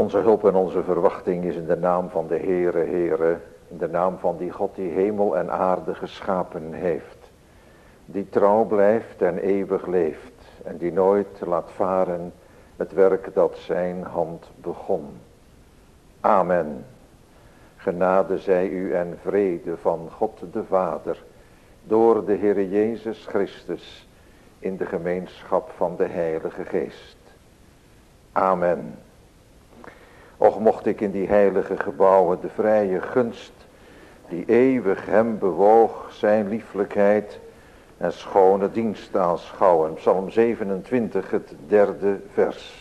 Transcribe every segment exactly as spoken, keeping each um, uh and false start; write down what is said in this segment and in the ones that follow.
Onze hulp en onze verwachting is in de naam van de Heere, Heere, in de naam van die God die hemel en aarde geschapen heeft, die trouw blijft en eeuwig leeft en die nooit laat varen het werk dat zijn hand begon. Amen. Genade zij u en vrede van God de Vader, door de Heere Jezus Christus, in de gemeenschap van de Heilige Geest. Amen. Och, mocht ik in die heilige gebouwen de vrije gunst, die eeuwig hem bewoog, zijn lieflijkheid en schone dienst aanschouwen. Psalm zevenentwintig, het derde vers.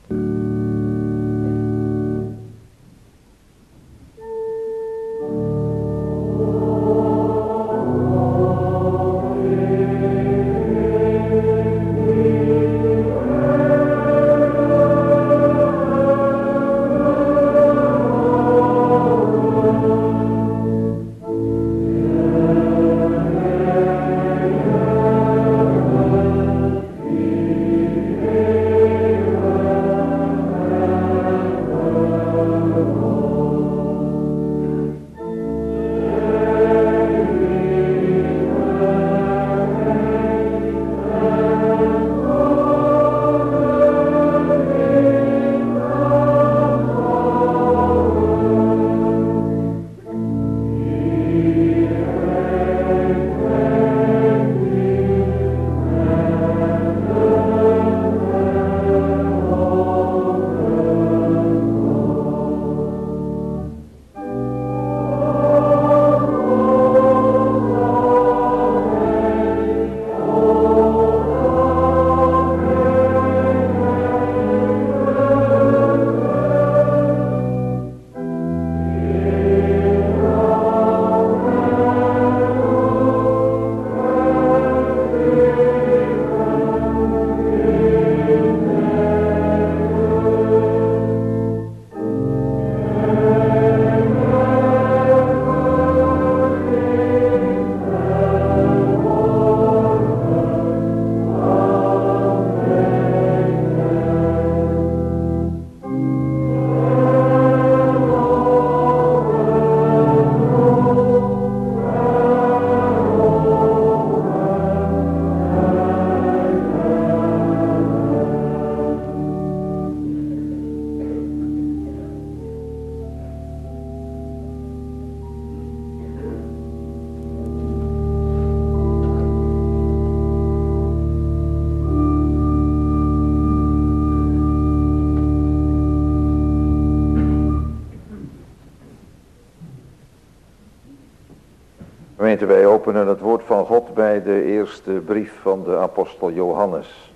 Gemeente, wij openen het woord van God bij de eerste brief van de apostel Johannes.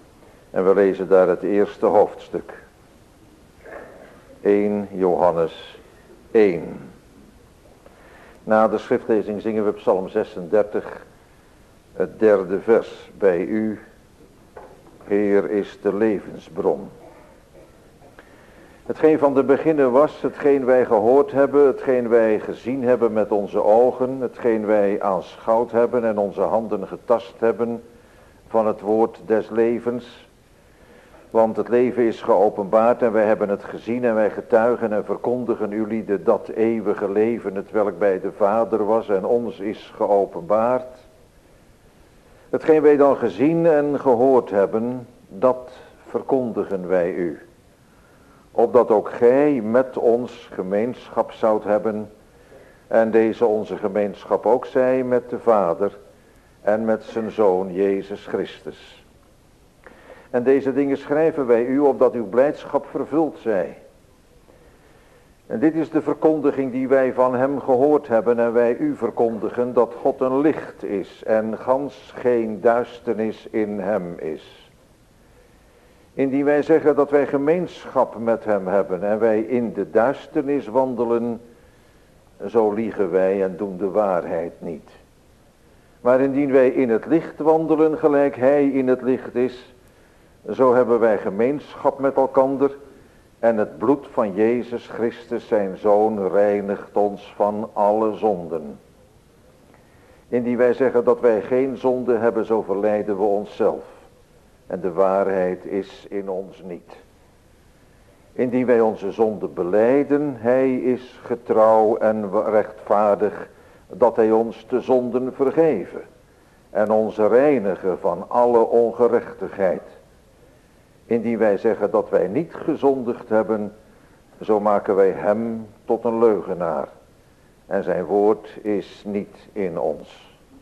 En we lezen daar het eerste hoofdstuk. eerste Johannes één. Na de schriftlezing zingen we Psalm zesendertig, het derde vers. Bij u, Heer, is de levensbron. Hetgeen van de beginnen was, hetgeen wij gehoord hebben, hetgeen wij gezien hebben met onze ogen, hetgeen wij aanschouwd hebben en onze handen getast hebben van het woord des levens. Want het leven is geopenbaard en wij hebben het gezien en wij getuigen en verkondigen jullie de dat eeuwige leven, het welk bij de Vader was en ons is geopenbaard. Hetgeen wij dan gezien en gehoord hebben, dat verkondigen wij u. Opdat ook gij met ons gemeenschap zoudt hebben en deze onze gemeenschap ook zij met de Vader en met zijn Zoon Jezus Christus. En deze dingen schrijven wij u opdat uw blijdschap vervuld zij. En dit is de verkondiging die wij van hem gehoord hebben en wij u verkondigen dat God een licht is en gans geen duisternis in hem is. Indien wij zeggen dat wij gemeenschap met hem hebben en wij in de duisternis wandelen, zo liegen wij en doen de waarheid niet. Maar indien wij in het licht wandelen gelijk hij in het licht is, zo hebben wij gemeenschap met elkander en het bloed van Jezus Christus zijn Zoon reinigt ons van alle zonden. Indien wij zeggen dat wij geen zonde hebben, zo verleiden we onszelf. En de waarheid is in ons niet. Indien wij onze zonde belijden, hij is getrouw en rechtvaardig, dat hij ons de zonden vergeven en ons reinigen van alle ongerechtigheid. Indien wij zeggen dat wij niet gezondigd hebben, zo maken wij hem tot een leugenaar. En zijn woord is niet in ons.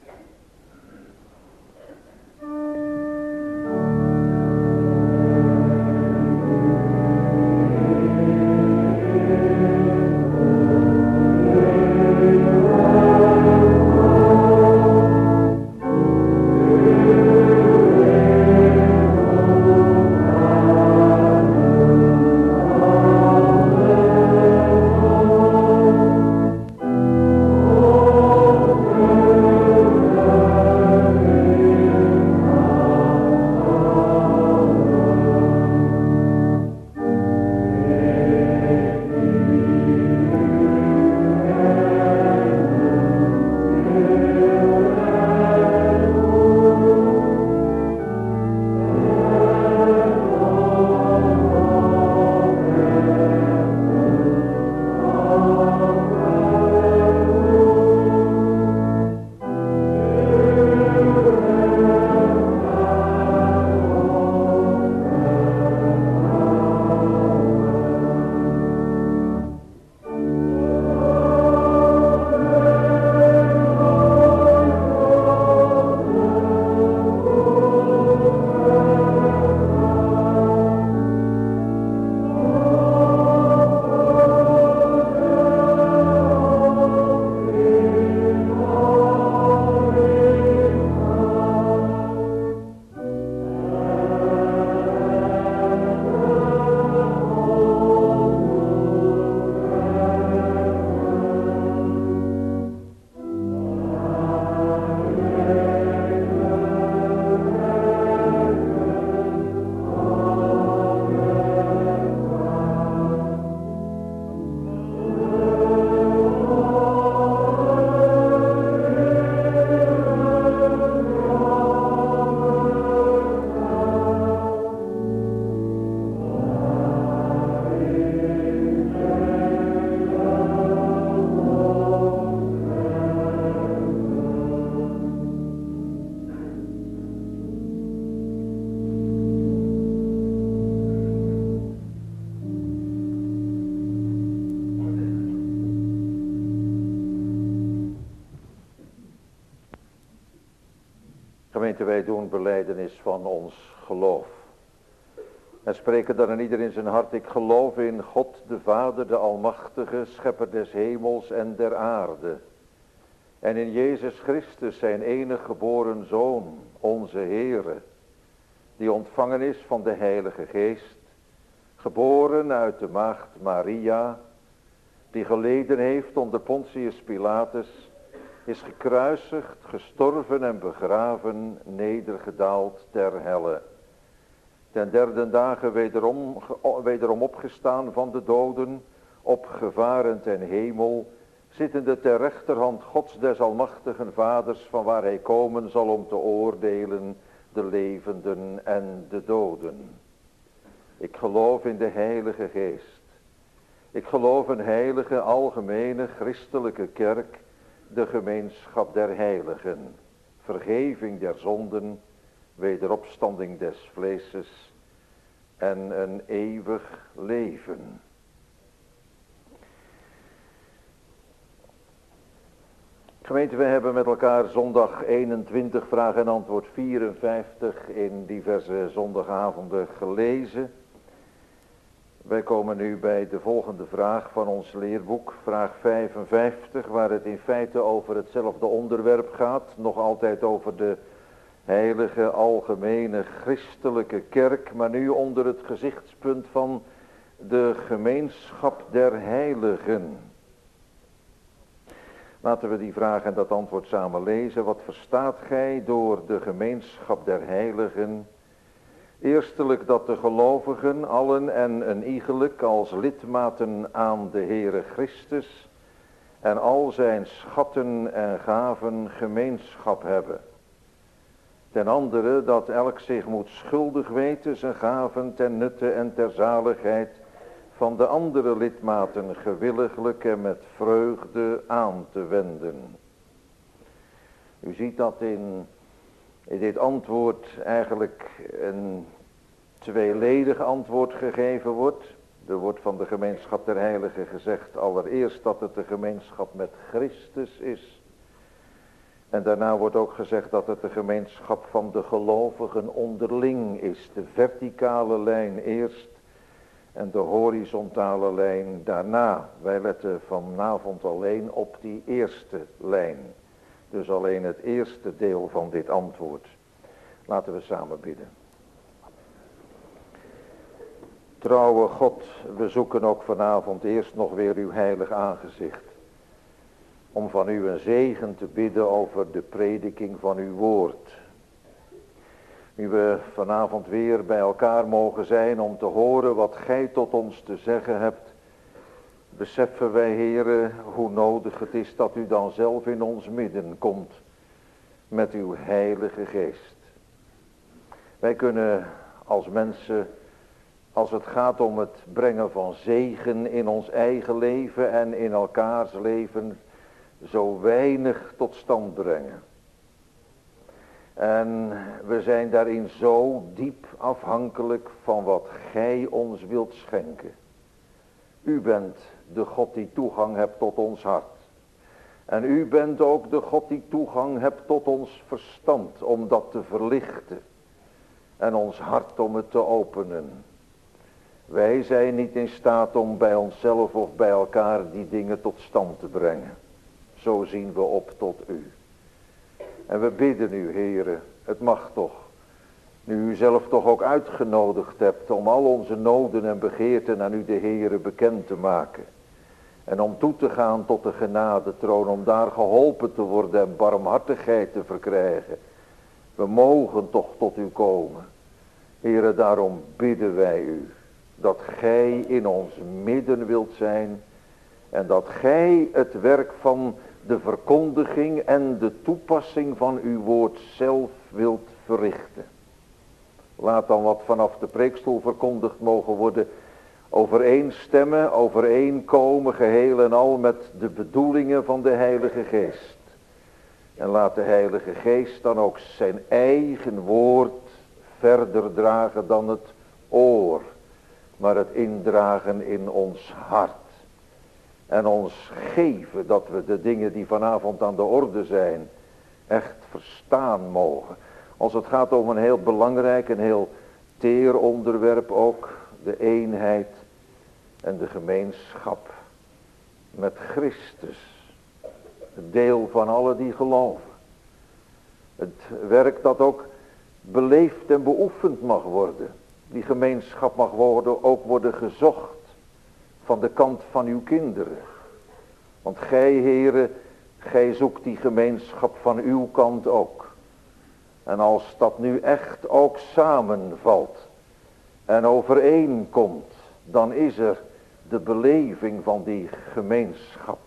Gemeente, wij doen belijdenis van ons geloof. En spreken dan in ieder in zijn hart, ik geloof in God de Vader, de Almachtige, Schepper des hemels en der aarde. En in Jezus Christus, zijn enig geboren Zoon, onze Heere, die ontvangen is van de Heilige Geest, geboren uit de maagd Maria, die geleden heeft onder Pontius Pilatus, is gekruisigd, gestorven en begraven, nedergedaald ter helle. Ten derde dagen wederom, wederom opgestaan van de doden, opgevaren ten hemel, zittende ter rechterhand Gods des almachtigen Vaders, van waar hij komen zal om te oordelen de levenden en de doden. Ik geloof in de Heilige Geest. Ik geloof een heilige, algemene, christelijke kerk, de gemeenschap der heiligen, vergeving der zonden, wederopstanding des vleeses en een eeuwig leven. Gemeente, we hebben met elkaar zondag eenentwintig, vraag en antwoord vierenvijftig in diverse zondagavonden gelezen. Wij komen nu bij de volgende vraag van ons leerboek, vraag vijfenvijftig, waar het in feite over hetzelfde onderwerp gaat, nog altijd over de heilige, algemene, christelijke kerk, maar nu onder het gezichtspunt van de gemeenschap der heiligen. Laten we die vraag en dat antwoord samen lezen. Wat verstaat gij door de gemeenschap der heiligen? Eerstelijk dat de gelovigen allen en een iegelijk als lidmaten aan de Heere Christus en al zijn schatten en gaven gemeenschap hebben. Ten andere dat elk zich moet schuldig weten zijn gaven ten nutte en ter zaligheid van de andere lidmaten gewilliglijk en met vreugde aan te wenden. U ziet dat in, in dit antwoord eigenlijk een tweeledig antwoord gegeven wordt. Er wordt van de gemeenschap der heiligen gezegd allereerst dat het de gemeenschap met Christus is. En daarna wordt ook gezegd dat het de gemeenschap van de gelovigen onderling is. De verticale lijn eerst en de horizontale lijn daarna. Wij letten vanavond alleen op die eerste lijn. Dus alleen het eerste deel van dit antwoord. Laten we samen bidden. Trouwe God, we zoeken ook vanavond eerst nog weer uw heilig aangezicht. Om van u een zegen te bidden over de prediking van uw woord. Nu we vanavond weer bij elkaar mogen zijn om te horen wat gij tot ons te zeggen hebt. Beseffen wij, Heere, hoe nodig het is dat u dan zelf in ons midden komt. Met uw heilige geest. Wij kunnen als mensen, als het gaat om het brengen van zegen in ons eigen leven en in elkaars leven, zo weinig tot stand brengen. En we zijn daarin zo diep afhankelijk van wat gij ons wilt schenken. U bent de God die toegang hebt tot ons hart. En u bent ook de God die toegang hebt tot ons verstand om dat te verlichten. En ons hart om het te openen. Wij zijn niet in staat om bij onszelf of bij elkaar die dingen tot stand te brengen. Zo zien we op tot u. En we bidden u, Heere, het mag toch. Nu u zelf toch ook uitgenodigd hebt om al onze noden en begeerten aan u de Heere bekend te maken. En om toe te gaan tot de genadetroon, om daar geholpen te worden en barmhartigheid te verkrijgen. We mogen toch tot u komen. Heere, daarom bidden wij u dat gij in ons midden wilt zijn. En dat gij het werk van de verkondiging en de toepassing van uw woord zelf wilt verrichten. Laat dan wat vanaf de preekstoel verkondigd mogen worden overeenstemmen, overeenkomen geheel en al met de bedoelingen van de Heilige Geest. En laat de Heilige Geest dan ook zijn eigen woord verder dragen dan het oor, maar het indragen in ons hart. En ons geven dat we de dingen die vanavond aan de orde zijn, echt verstaan mogen. Als het gaat om een heel belangrijk en heel teer onderwerp ook, de eenheid en de gemeenschap met Christus. Het deel van alle die geloven. Het werk dat ook beleefd en beoefend mag worden. Die gemeenschap mag worden, ook worden gezocht van de kant van uw kinderen. Want gij, Heere, gij zoekt die gemeenschap van uw kant ook. En als dat nu echt ook samenvalt en overeenkomt, dan is er de beleving van die gemeenschap.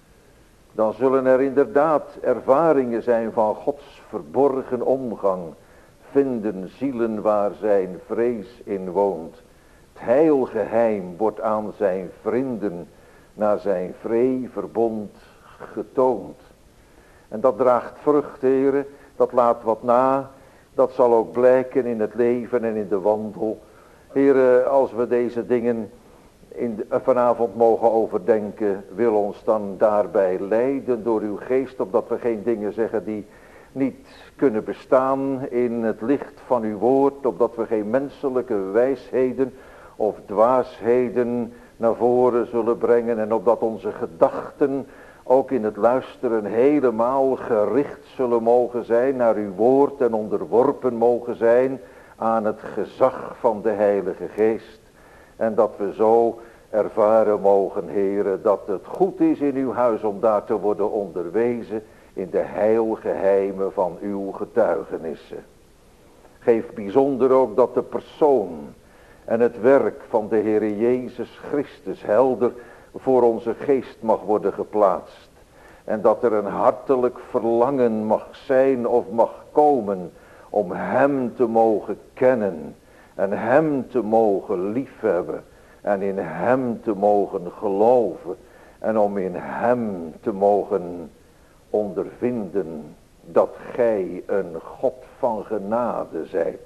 Dan zullen er inderdaad ervaringen zijn van Gods verborgen omgang. Vinden zielen waar zijn vrees in woont. Het heilgeheim wordt aan zijn vrienden naar zijn vree verbond getoond. En dat draagt vrucht, Heere, dat laat wat na. Dat zal ook blijken in het leven en in de wandel. Heere, als we deze dingen in de, vanavond mogen overdenken, wil ons dan daarbij leiden door uw geest, opdat we geen dingen zeggen die niet kunnen bestaan in het licht van uw woord, opdat we geen menselijke wijsheden of dwaasheden naar voren zullen brengen en opdat onze gedachten ook in het luisteren helemaal gericht zullen mogen zijn naar uw woord en onderworpen mogen zijn aan het gezag van de Heilige Geest. En dat we zo ervaren mogen, Heere, dat het goed is in uw huis om daar te worden onderwezen in de heilgeheimen van uw getuigenissen. Geef bijzonder ook dat de persoon en het werk van de Heere Jezus Christus helder voor onze geest mag worden geplaatst. En dat er een hartelijk verlangen mag zijn of mag komen om hem te mogen kennen en hem te mogen liefhebben en in hem te mogen geloven en om in hem te mogen ondervinden dat gij een God van genade zijt.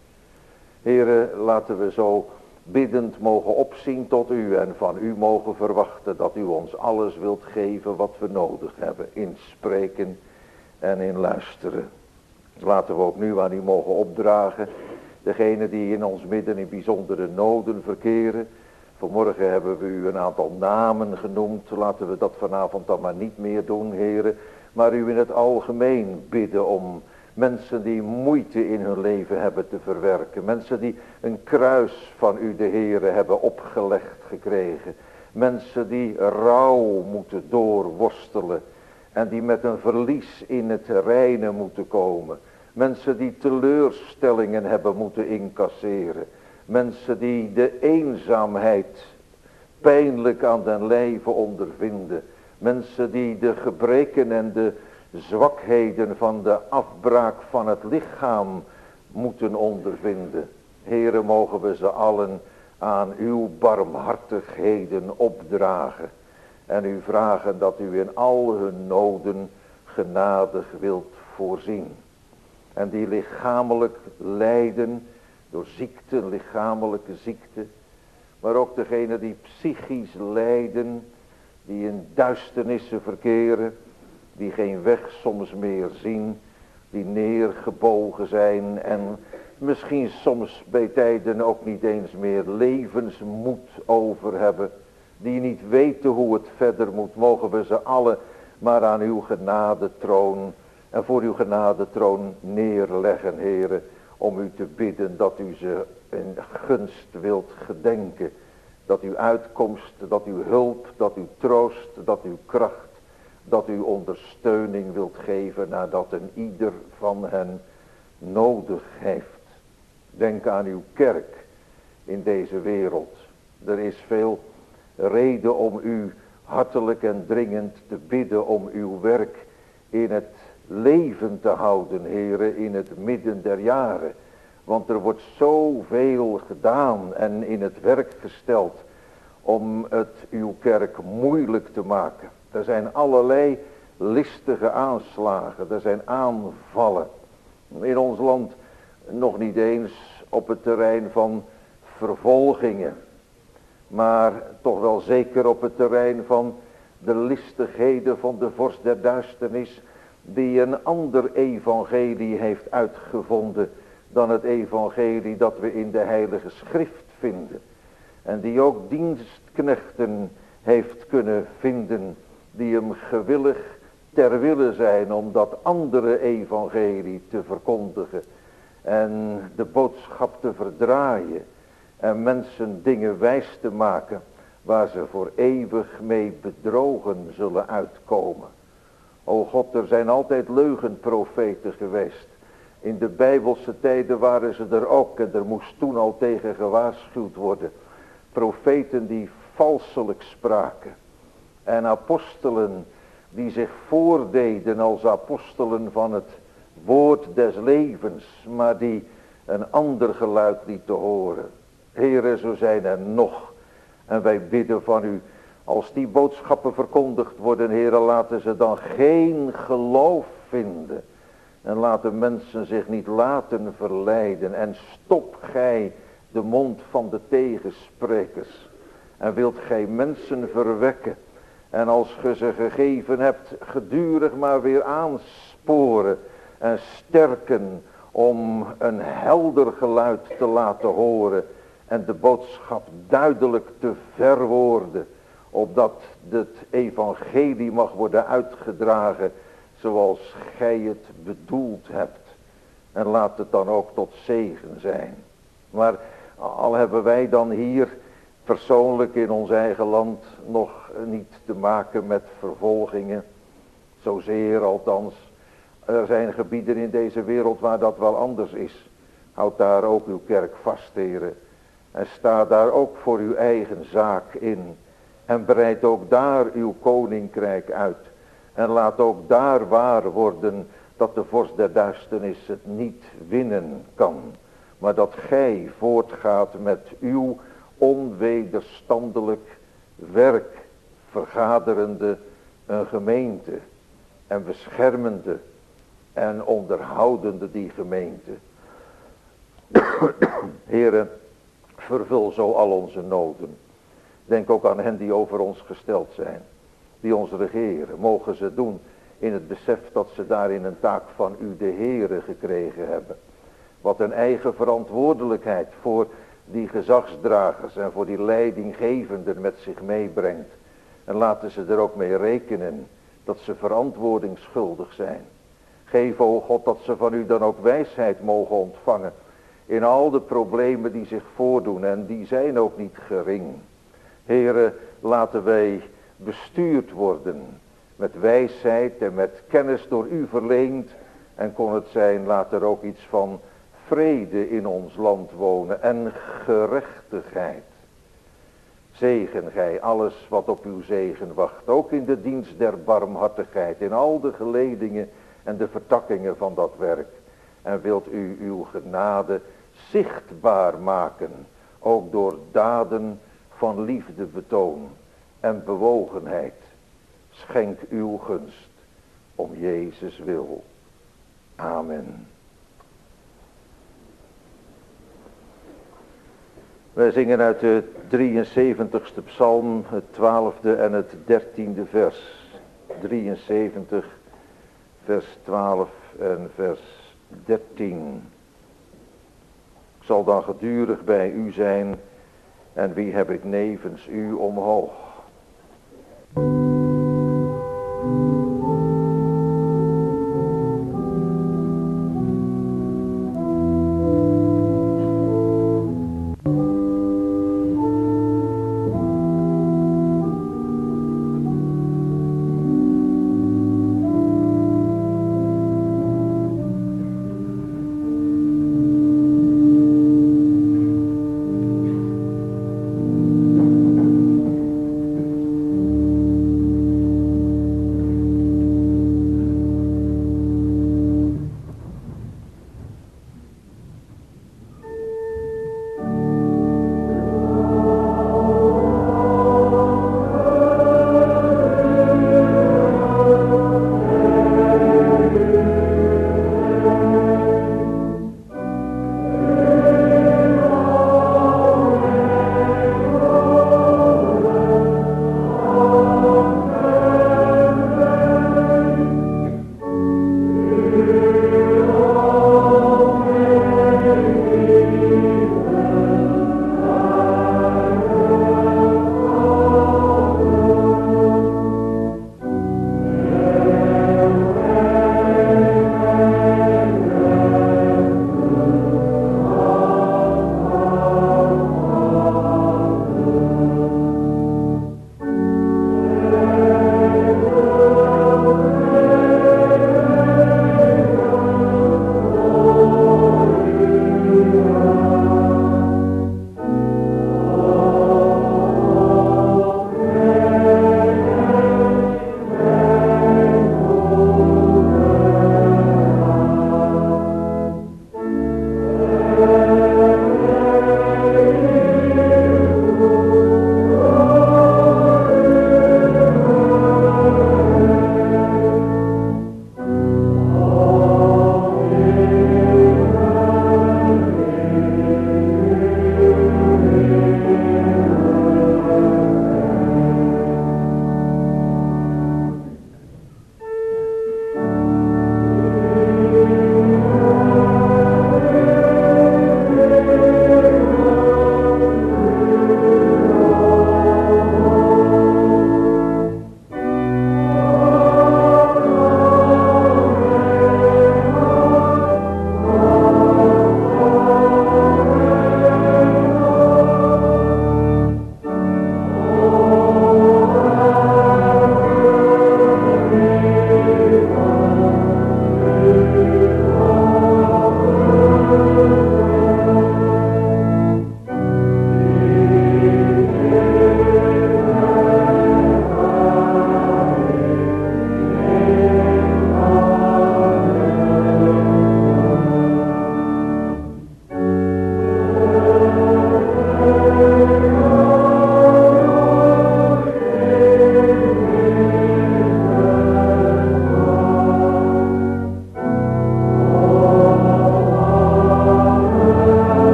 Heere, laten we zo biddend mogen opzien tot u en van u mogen verwachten dat u ons alles wilt geven wat we nodig hebben in spreken en in luisteren. Laten we ook nu aan u mogen opdragen, degene die in ons midden in bijzondere noden verkeren. Vanmorgen hebben we u een aantal namen genoemd, laten we dat vanavond dan maar niet meer doen, Heere, maar u in het algemeen bidden om mensen die moeite in hun leven hebben te verwerken. Mensen die een kruis van u, de Heere, hebben opgelegd gekregen. Mensen die rouw moeten doorworstelen. En die met een verlies in het reine moeten komen. Mensen die teleurstellingen hebben moeten incasseren. Mensen die de eenzaamheid pijnlijk aan den lijve ondervinden. Mensen die de gebreken en de zwakheden van de afbraak van het lichaam moeten ondervinden. Heere, mogen we ze allen aan uw barmhartigheden opdragen. En u vragen dat u in al hun noden genadig wilt voorzien. En die lichamelijk lijden door ziekte, lichamelijke ziekte. Maar ook degene die psychisch lijden, die in duisternissen verkeren. Die geen weg soms meer zien, die neergebogen zijn en misschien soms bij tijden ook niet eens meer levensmoed over hebben. Die niet weten hoe het verder moet, mogen we ze alle maar aan uw genadetroon en voor uw genadetroon neerleggen, Heere, om u te bidden dat u ze in gunst wilt gedenken. Dat uw uitkomst, dat uw hulp, dat uw troost, dat uw kracht, dat u ondersteuning wilt geven nadat een ieder van hen nodig heeft. Denk aan uw kerk in deze wereld. Er is veel reden om u hartelijk en dringend te bidden om uw werk in het leven te houden, Heere, in het midden der jaren. Want er wordt zoveel gedaan en in het werk gesteld om het uw kerk moeilijk te maken. Er zijn allerlei listige aanslagen, er zijn aanvallen. In ons land nog niet eens op het terrein van vervolgingen. Maar toch wel zeker op het terrein van de listigheden van de vorst der duisternis. Die een ander evangelie heeft uitgevonden dan het evangelie dat we in de heilige schrift vinden. En die ook dienstknechten heeft kunnen vinden die hem gewillig ter wille zijn om dat andere evangelie te verkondigen. En de boodschap te verdraaien. En mensen dingen wijs te maken waar ze voor eeuwig mee bedrogen zullen uitkomen. O God, er zijn altijd leugenprofeten geweest. In de Bijbelse tijden waren ze er ook en er moest toen al tegen gewaarschuwd worden. Profeten die valselijk spraken. En apostelen die zich voordeden als apostelen van het woord des levens, maar die een ander geluid lieten horen. Heere, zo zijn er nog. En wij bidden van u, als die boodschappen verkondigd worden, Heere, laten ze dan geen geloof vinden. En laten mensen zich niet laten verleiden. En stop gij de mond van de tegensprekers. En wilt gij mensen verwekken. En als ge ze gegeven hebt, gedurig maar weer aansporen en sterken om een helder geluid te laten horen. En de boodschap duidelijk te verwoorden. Opdat het evangelie mag worden uitgedragen zoals gij het bedoeld hebt. En laat het dan ook tot zegen zijn. Maar al hebben wij dan hier persoonlijk in ons eigen land nog niet te maken met vervolgingen. Zozeer althans. Er zijn gebieden in deze wereld waar dat wel anders is. Houd daar ook uw kerk vast, heren. En sta daar ook voor uw eigen zaak in. En breid ook daar uw koninkrijk uit. En laat ook daar waar worden dat de vorst der duisternis het niet winnen kan. Maar dat gij voortgaat met uw onwederstandelijk werk vergaderende een gemeente en beschermende en onderhoudende die gemeente. Heere, vervul zo al onze noden. Denk ook aan hen die over ons gesteld zijn, die ons regeren. Mogen ze doen in het besef dat ze daarin een taak van u de Heere gekregen hebben. Wat een eigen verantwoordelijkheid voor die gezagsdragers en voor die leidinggevenden met zich meebrengt. En laten ze er ook mee rekenen dat ze verantwoordingsschuldig zijn. Geef, o God, dat ze van u dan ook wijsheid mogen ontvangen in al de problemen die zich voordoen, en die zijn ook niet gering. Heere, laten wij bestuurd worden met wijsheid en met kennis door u verleend. En kon het zijn, laat er ook iets van vrede in ons land wonen en gerechtigheid. Zegen gij alles wat op uw zegen wacht, ook in de dienst der barmhartigheid, in al de geledingen en de vertakkingen van dat werk. En wilt u uw genade zichtbaar maken, ook door daden van liefdebetoon en bewogenheid. Schenk uw gunst om Jezus wil. Amen. Wij zingen uit de drieënzeventigste psalm, het twaalfde en het dertiende vers. drieënzeventig, vers twaalf en vers dertien. Ik zal dan gedurig bij u zijn, en wie heb ik nevens u omhoog?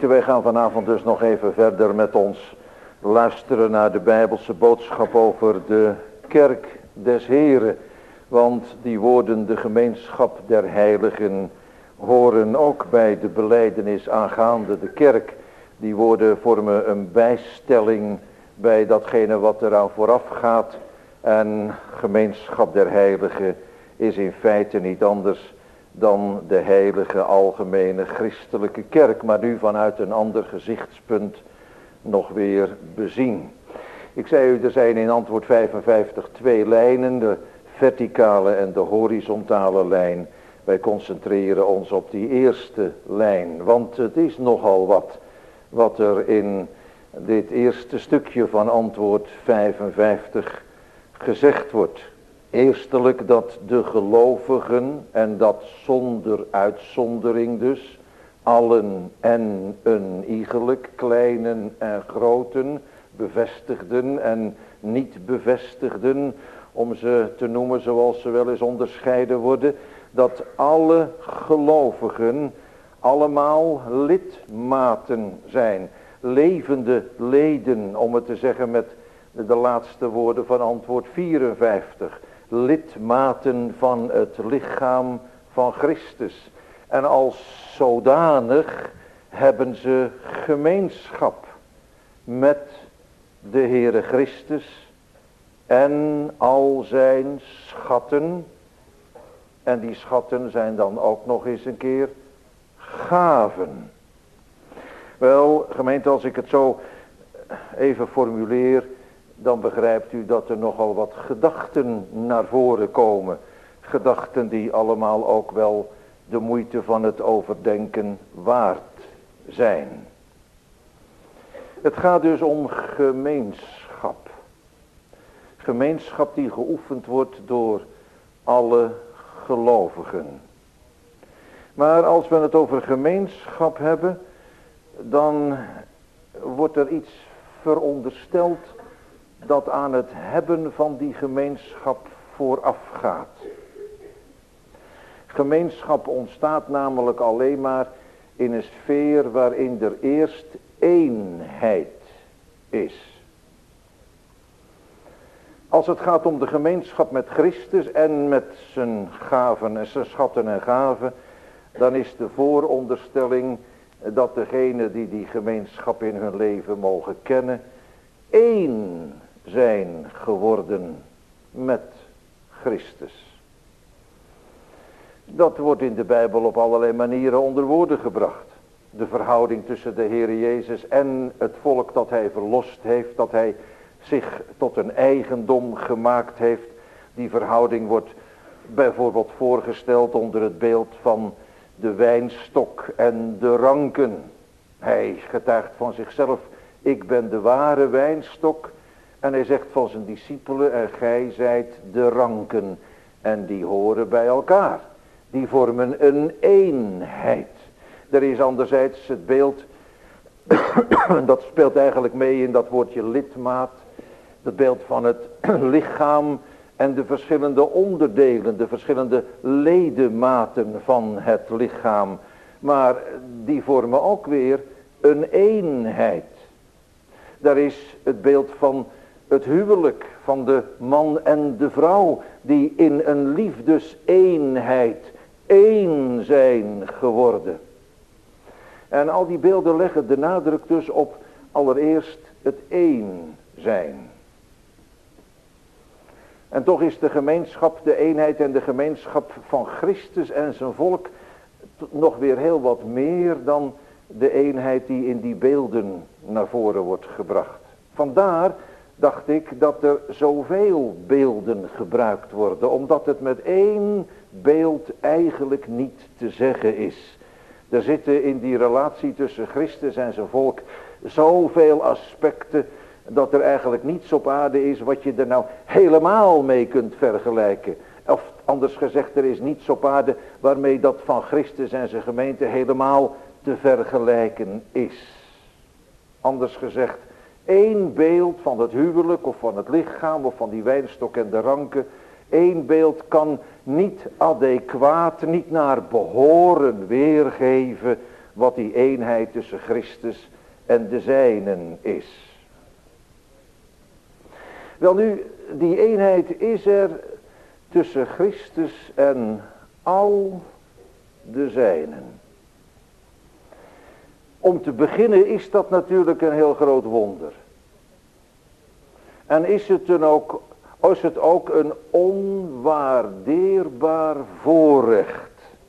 Gemeente, wij gaan vanavond dus nog even verder met ons luisteren naar de Bijbelse boodschap over de kerk des Heren. Want die woorden, de gemeenschap der heiligen, horen ook bij de belijdenis aangaande de kerk. Die woorden vormen een bijstelling bij datgene wat eraan vooraf gaat. En gemeenschap der heiligen is in feite niet anders dan de heilige algemene christelijke kerk, maar nu vanuit een ander gezichtspunt nog weer bezien. Ik zei u, er zijn in antwoord vijfenvijftig twee lijnen, de verticale en de horizontale lijn. Wij concentreren ons op die eerste lijn, want het is nogal wat, wat er in dit eerste stukje van antwoord vijfenvijftig gezegd wordt. Eerstelijk dat de gelovigen, en dat zonder uitzondering dus, allen en een iegelijk, kleinen en groten, bevestigden en niet bevestigden, om ze te noemen zoals ze wel eens onderscheiden worden, dat alle gelovigen allemaal lidmaten zijn, levende leden, om het te zeggen met de laatste woorden van antwoord vierenvijftig. Lidmaten van het lichaam van Christus. En als zodanig hebben ze gemeenschap met de Heere Christus en al zijn schatten. En die schatten zijn dan ook nog eens een keer gaven. Wel, gemeente, als ik het zo even formuleer, dan begrijpt u dat er nogal wat gedachten naar voren komen. Gedachten die allemaal ook wel de moeite van het overdenken waard zijn. Het gaat dus om gemeenschap. Gemeenschap die geoefend wordt door alle gelovigen. Maar als we het over gemeenschap hebben, dan wordt er iets verondersteld dat aan het hebben van die gemeenschap voorafgaat. Gemeenschap ontstaat namelijk alleen maar in een sfeer waarin er eerst eenheid is. Als het gaat om de gemeenschap met Christus en met zijn gaven en zijn schatten en gaven, dan is de vooronderstelling dat degenen die die gemeenschap in hun leven mogen kennen, één zijn geworden met Christus. Dat wordt in de Bijbel op allerlei manieren onder woorden gebracht. De verhouding tussen de Heer Jezus en het volk dat hij verlost heeft, dat hij zich tot een eigendom gemaakt heeft. Die verhouding wordt bijvoorbeeld voorgesteld onder het beeld van de wijnstok en de ranken. Hij getuigt van zichzelf: ik ben de ware wijnstok. En hij zegt van zijn discipelen: en gij zijt de ranken. En die horen bij elkaar. Die vormen een eenheid. Er is anderzijds het beeld, dat speelt eigenlijk mee in dat woordje lidmaat. Het beeld van het lichaam en de verschillende onderdelen, de verschillende ledematen van het lichaam. Maar die vormen ook weer een eenheid. Daar is het beeld van het huwelijk, van de man en de vrouw, die in een liefdeseenheid één zijn geworden. En al die beelden leggen de nadruk dus op allereerst het één zijn. En toch is de gemeenschap, de eenheid en de gemeenschap van Christus en zijn volk nog weer heel wat meer dan de eenheid die in die beelden naar voren wordt gebracht. Vandaar dacht ik dat er zoveel beelden gebruikt worden, omdat het met één beeld eigenlijk niet te zeggen is. Er zitten in die relatie tussen Christus en zijn volk zoveel aspecten, dat er eigenlijk niets op aarde is wat je er nou helemaal mee kunt vergelijken. Of anders gezegd, er is niets op aarde waarmee dat van Christus en zijn gemeente helemaal te vergelijken is. Anders gezegd, één beeld van het huwelijk of van het lichaam of van die wijnstok en de ranken, één beeld kan niet adequaat, niet naar behoren weergeven wat die eenheid tussen Christus en de zijnen is. Wel nu, die eenheid is er tussen Christus en al de zijnen. Om te beginnen is dat natuurlijk een heel groot wonder. En is het dan ook, is het ook een onwaardeerbaar voorrecht.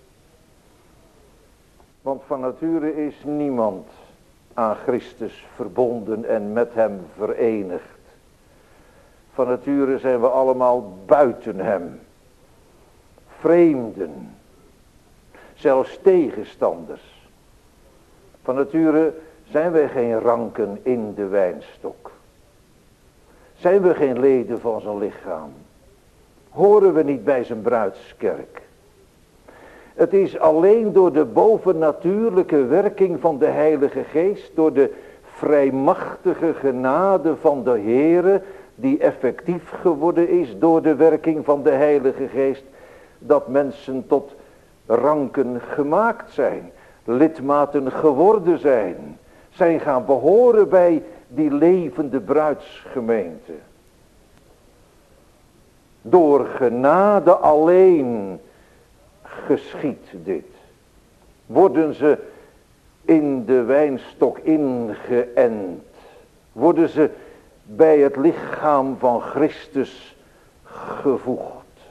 Want van nature is niemand aan Christus verbonden en met hem verenigd. Van nature zijn we allemaal buiten hem. Vreemden. Zelfs tegenstanders. Van nature zijn wij geen ranken in de wijnstok. Zijn we geen leden van zijn lichaam. Horen we niet bij zijn bruidskerk. Het is alleen door de bovennatuurlijke werking van de Heilige Geest, door de vrijmachtige genade van de Heere, die effectief geworden is door de werking van de Heilige Geest, dat mensen tot ranken gemaakt zijn, lidmaten geworden zijn, zijn gaan behoren bij die levende bruidsgemeente. Door genade alleen geschiedt dit. Worden ze in de wijnstok ingeënt. Worden ze bij het lichaam van Christus gevoegd.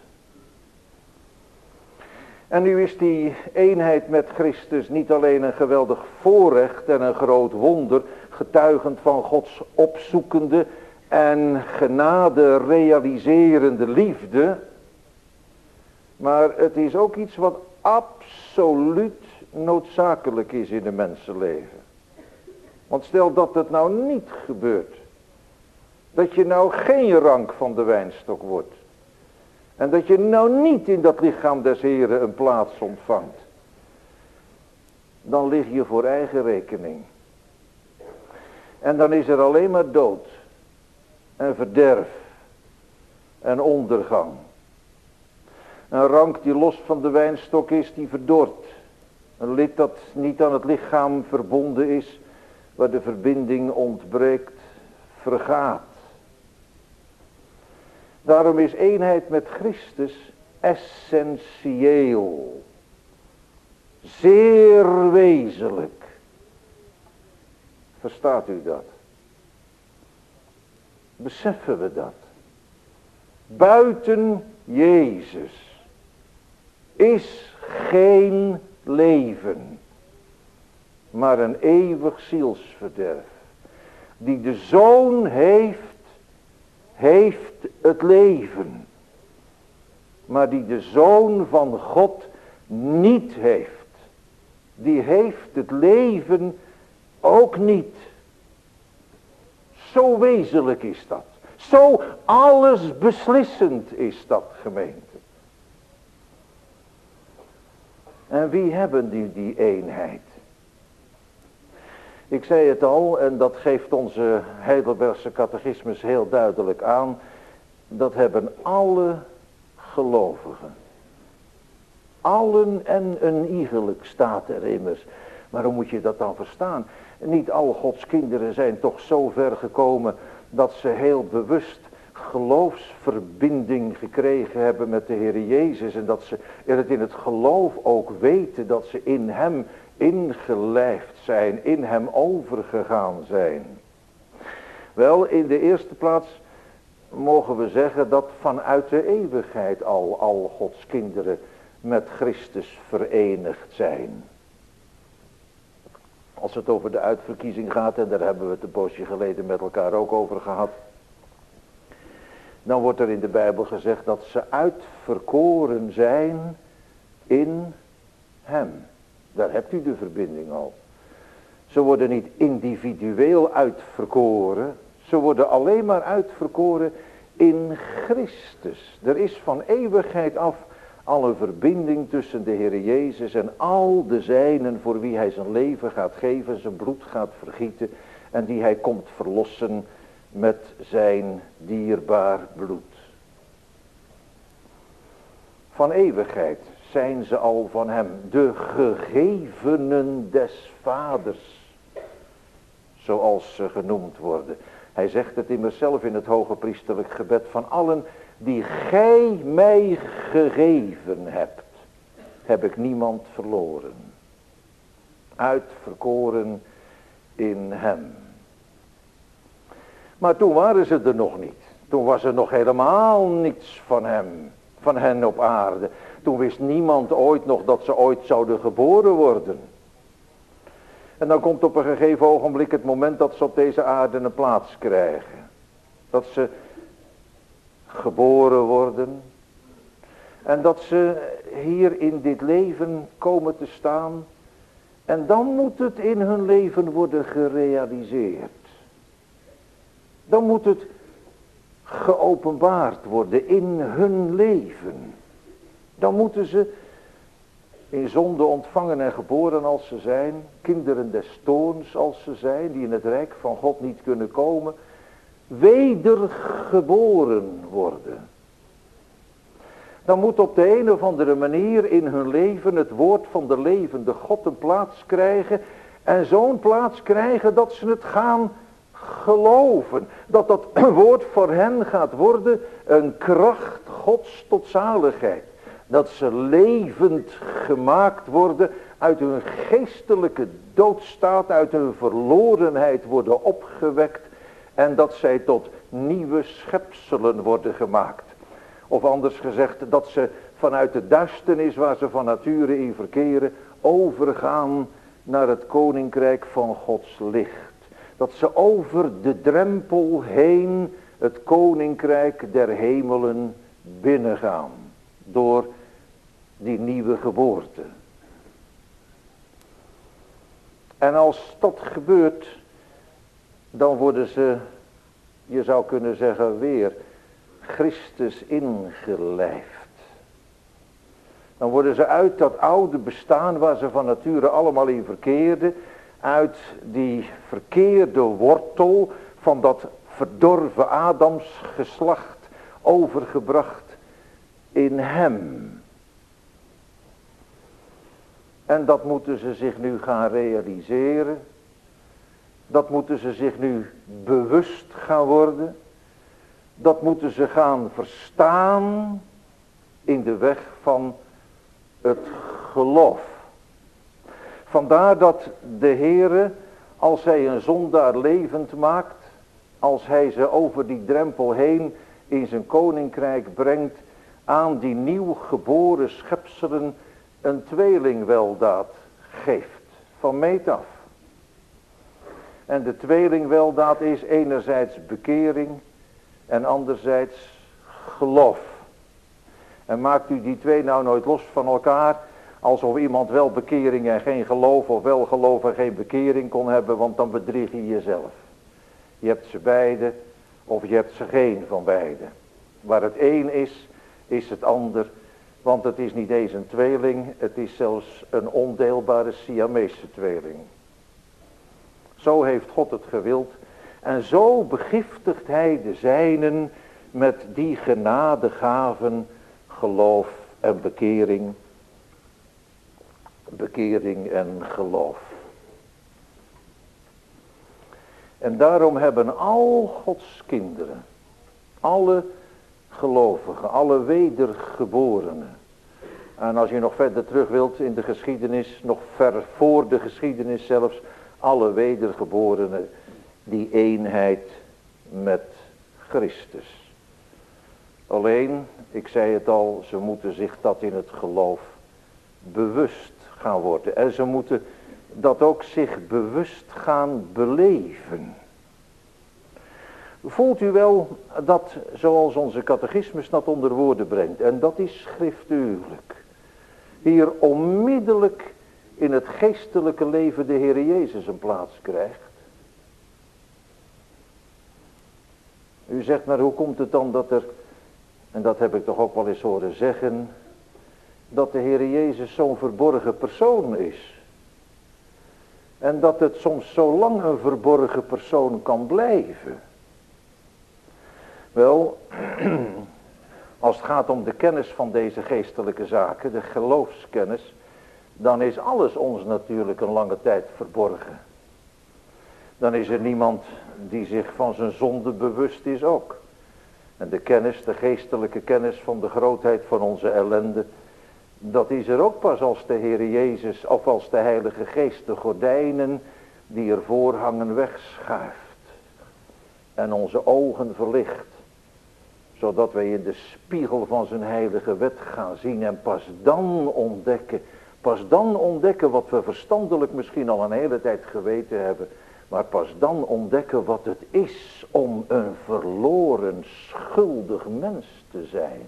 En nu is die eenheid met Christus niet alleen een geweldig voorrecht en een groot wonder, getuigend van Gods opzoekende en genade realiserende liefde, maar het is ook iets wat absoluut noodzakelijk is in een mensenleven. Want stel dat het nou niet gebeurt, dat je nou geen rank van de wijnstok wordt, en dat je nou niet in dat lichaam des Heren een plaats ontvangt, dan lig je voor eigen rekening. En dan is er alleen maar dood en verderf en ondergang. Een rank die los van de wijnstok is, die verdort. Een lid dat niet aan het lichaam verbonden is, waar de verbinding ontbreekt, vergaat. Daarom is eenheid met Christus essentieel. Zeer wezenlijk. Verstaat u dat? Beseffen we dat? Buiten Jezus is geen leven, maar een eeuwig zielsverderf. Die de Zoon heeft, heeft het leven, maar die de Zoon van God niet heeft, die heeft het leven ook niet. Zo wezenlijk is dat. Zo alles beslissend is dat, gemeente. En wie hebben die, die eenheid? Ik zei het al, en dat geeft onze Heidelbergse catechismus heel duidelijk aan. Dat hebben alle gelovigen. Allen en een iegelijk staat er immers. Maar hoe moet je dat dan verstaan? Niet al Gods kinderen zijn toch zo ver gekomen dat ze heel bewust geloofsverbinding gekregen hebben met de Heer Jezus. En dat ze het in het geloof ook weten dat ze in hem ingelijfd zijn, in hem overgegaan zijn. Wel, in de eerste plaats mogen we zeggen dat vanuit de eeuwigheid al, al Gods kinderen met Christus verenigd zijn. Als het over de uitverkiezing gaat, en daar hebben we het een poosje geleden met elkaar ook over gehad, dan wordt er in de Bijbel gezegd dat ze uitverkoren zijn in hem. Daar hebt u de verbinding al. Ze worden niet individueel uitverkoren, ze worden alleen maar uitverkoren in Christus. Er is van eeuwigheid af al een verbinding tussen de Heer Jezus en al de zijnen voor wie hij zijn leven gaat geven, zijn bloed gaat vergieten en die hij komt verlossen met zijn dierbaar bloed. Van eeuwigheid zijn ze al van hem. De gegevenen des vaders. Zoals ze genoemd worden. Hij zegt het immers zelf in het hogepriesterlijk gebed. Van allen die gij mij gegeven hebt, heb ik niemand verloren. Uitverkoren in hem. Maar toen waren ze er nog niet. Toen was er nog helemaal niets van hem. Van hen op aarde. Toen wist niemand ooit nog dat ze ooit zouden geboren worden. En dan komt op een gegeven ogenblik het moment dat ze op deze aarde een plaats krijgen. Dat ze geboren worden. En dat ze hier in dit leven komen te staan. En dan moet het in hun leven worden gerealiseerd. Dan moet het geopenbaard worden in hun leven. Dan moeten ze in zonde ontvangen en geboren als ze zijn. Kinderen des toorns als ze zijn. Die in het rijk van God niet kunnen komen. Wedergeboren worden. Dan moet op de een of andere manier in hun leven het woord van de levende God een plaats krijgen. En zo'n plaats krijgen dat ze het gaan geloven. Dat dat woord voor hen gaat worden een kracht Gods tot zaligheid. Dat ze levend gemaakt worden, uit hun geestelijke doodstaat, uit hun verlorenheid worden opgewekt. En dat zij tot nieuwe schepselen worden gemaakt. Of anders gezegd, dat ze vanuit de duisternis waar ze van nature in verkeren, overgaan naar het koninkrijk van Gods licht. Dat ze over de drempel heen het koninkrijk der hemelen binnengaan. Door die nieuwe geboorte. En als dat gebeurt, dan worden ze, je zou kunnen zeggen, weer Christus ingelijfd. Dan worden ze uit dat oude bestaan waar ze van nature allemaal in verkeerden, uit die verkeerde wortel van dat verdorven Adams geslacht overgebracht in hem. En dat moeten ze zich nu gaan realiseren. Dat moeten ze zich nu bewust gaan worden. Dat moeten ze gaan verstaan in de weg van het geloof. Vandaar dat de Heere, als hij een zondaar levend maakt, als hij ze over die drempel heen in zijn koninkrijk brengt, aan die nieuw geboren schepselen een tweelingweldaad geeft, van meet af. En de tweelingweldaad is enerzijds bekering en anderzijds geloof. En maakt u die twee nou nooit los van elkaar, alsof iemand wel bekering en geen geloof, of wel geloof en geen bekering kon hebben, want dan bedrieg je jezelf. Je hebt ze beide, of je hebt ze geen van beide. Waar het een is, is het ander, want het is niet eens een tweeling, het is zelfs een ondeelbare Siamese tweeling. Zo heeft God het gewild en zo begiftigt hij de zijnen met die genadegaven, geloof en bekering. Bekering en geloof. En daarom hebben al Gods kinderen, alle gelovigen, alle wedergeborenen. En als je nog verder terug wilt in de geschiedenis, nog ver voor de geschiedenis zelfs, alle wedergeborenen, die eenheid met Christus. Alleen, ik zei het al, ze moeten zich dat in het geloof bewust gaan worden. En ze moeten dat ook zich bewust gaan beleven. Voelt u wel dat, zoals onze catechismus dat onder woorden brengt, en dat is schriftuurlijk, hier onmiddellijk in het geestelijke leven de Heer Jezus een plaats krijgt? U zegt, maar hoe komt het dan dat er, en dat heb ik toch ook wel eens horen zeggen, dat de Heer Jezus zo'n verborgen persoon is? En dat het soms zo lang een verborgen persoon kan blijven. Wel, Als het gaat om de kennis van deze geestelijke zaken, de geloofskennis, dan is alles ons natuurlijk een lange tijd verborgen. Dan is er niemand die zich van zijn zonde bewust is ook. En de kennis, de geestelijke kennis van de grootheid van onze ellende, dat is er ook pas als de Heer Jezus of als de Heilige Geest de gordijnen die ervoor hangen wegschuift. En onze ogen verlicht. Zodat wij in de spiegel van zijn heilige wet gaan zien en pas dan ontdekken. Pas dan ontdekken wat we verstandelijk misschien al een hele tijd geweten hebben. Maar pas dan ontdekken wat het is om een verloren, schuldig mens te zijn.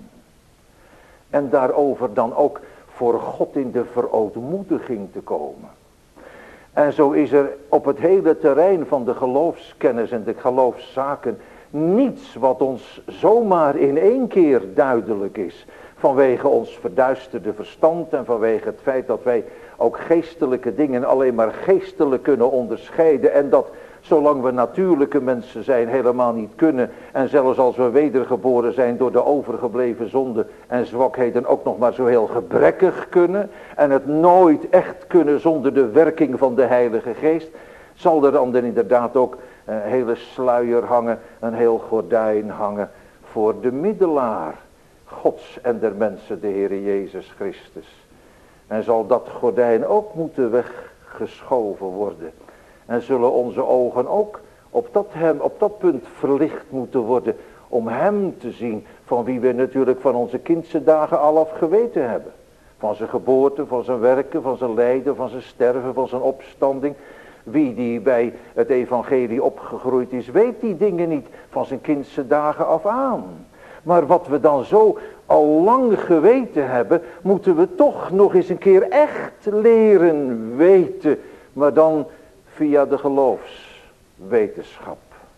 En daarover dan ook voor God in de verootmoediging te komen. En zo is er op het hele terrein van de geloofskennis en de geloofszaken niets wat ons zomaar in één keer duidelijk is. Vanwege ons verduisterde verstand en vanwege het feit dat wij ook geestelijke dingen alleen maar geestelijk kunnen onderscheiden. En dat zolang we natuurlijke mensen zijn helemaal niet kunnen. En zelfs als we wedergeboren zijn door de overgebleven zonde en zwakheden ook nog maar zo heel gebrekkig kunnen. En het nooit echt kunnen zonder de werking van de Heilige Geest. Zal er dan inderdaad ook een hele sluier hangen, een heel gordijn hangen voor de middelaar Gods en der mensen, de Heer Jezus Christus. En zal dat gordijn ook moeten weggeschoven worden. En zullen onze ogen ook op dat, hem, op dat punt verlicht moeten worden. Om hem te zien, van wie we natuurlijk van onze kindse dagen al af geweten hebben. Van zijn geboorte, van zijn werken, van zijn lijden, van zijn sterven, van zijn opstanding. Wie die bij het evangelie opgegroeid is, weet die dingen niet van zijn kindse dagen af aan. Maar wat we dan zo al lang geweten hebben, moeten we toch nog eens een keer echt leren weten. Maar dan via de geloofswetenschap.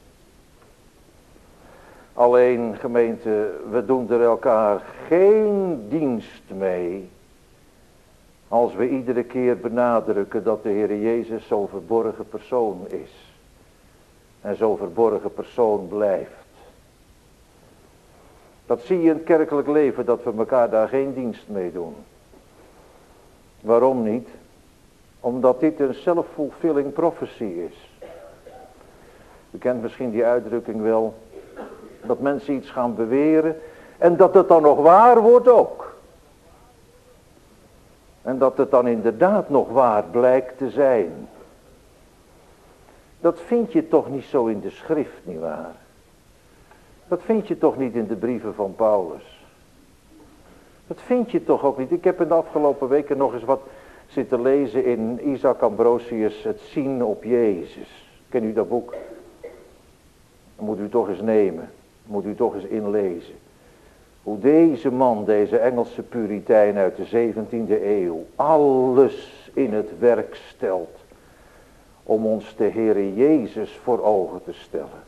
Alleen gemeente, we doen er elkaar geen dienst mee als we iedere keer benadrukken dat de Heer Jezus zo'n verborgen persoon is. En zo'n verborgen persoon blijft. Dat zie je in het kerkelijk leven, dat we elkaar daar geen dienst mee doen. Waarom niet? Omdat dit een self-fulfilling prophecy is. U kent misschien die uitdrukking wel. Dat mensen iets gaan beweren. En dat het dan nog waar wordt ook. En dat het dan inderdaad nog waar blijkt te zijn. Dat vind je toch niet zo in de schrift, nietwaar? Dat vind je toch niet in de brieven van Paulus. Dat vind je toch ook niet. Ik heb in de afgelopen weken nog eens wat zitten lezen in Isaac Ambrosius, Het zien op Jezus. Ken u dat boek? Dat moet u toch eens nemen. Moet u toch eens inlezen. Hoe deze man, deze Engelse Puritein uit de zeventiende eeuw, alles in het werk stelt om ons de Heere Jezus voor ogen te stellen.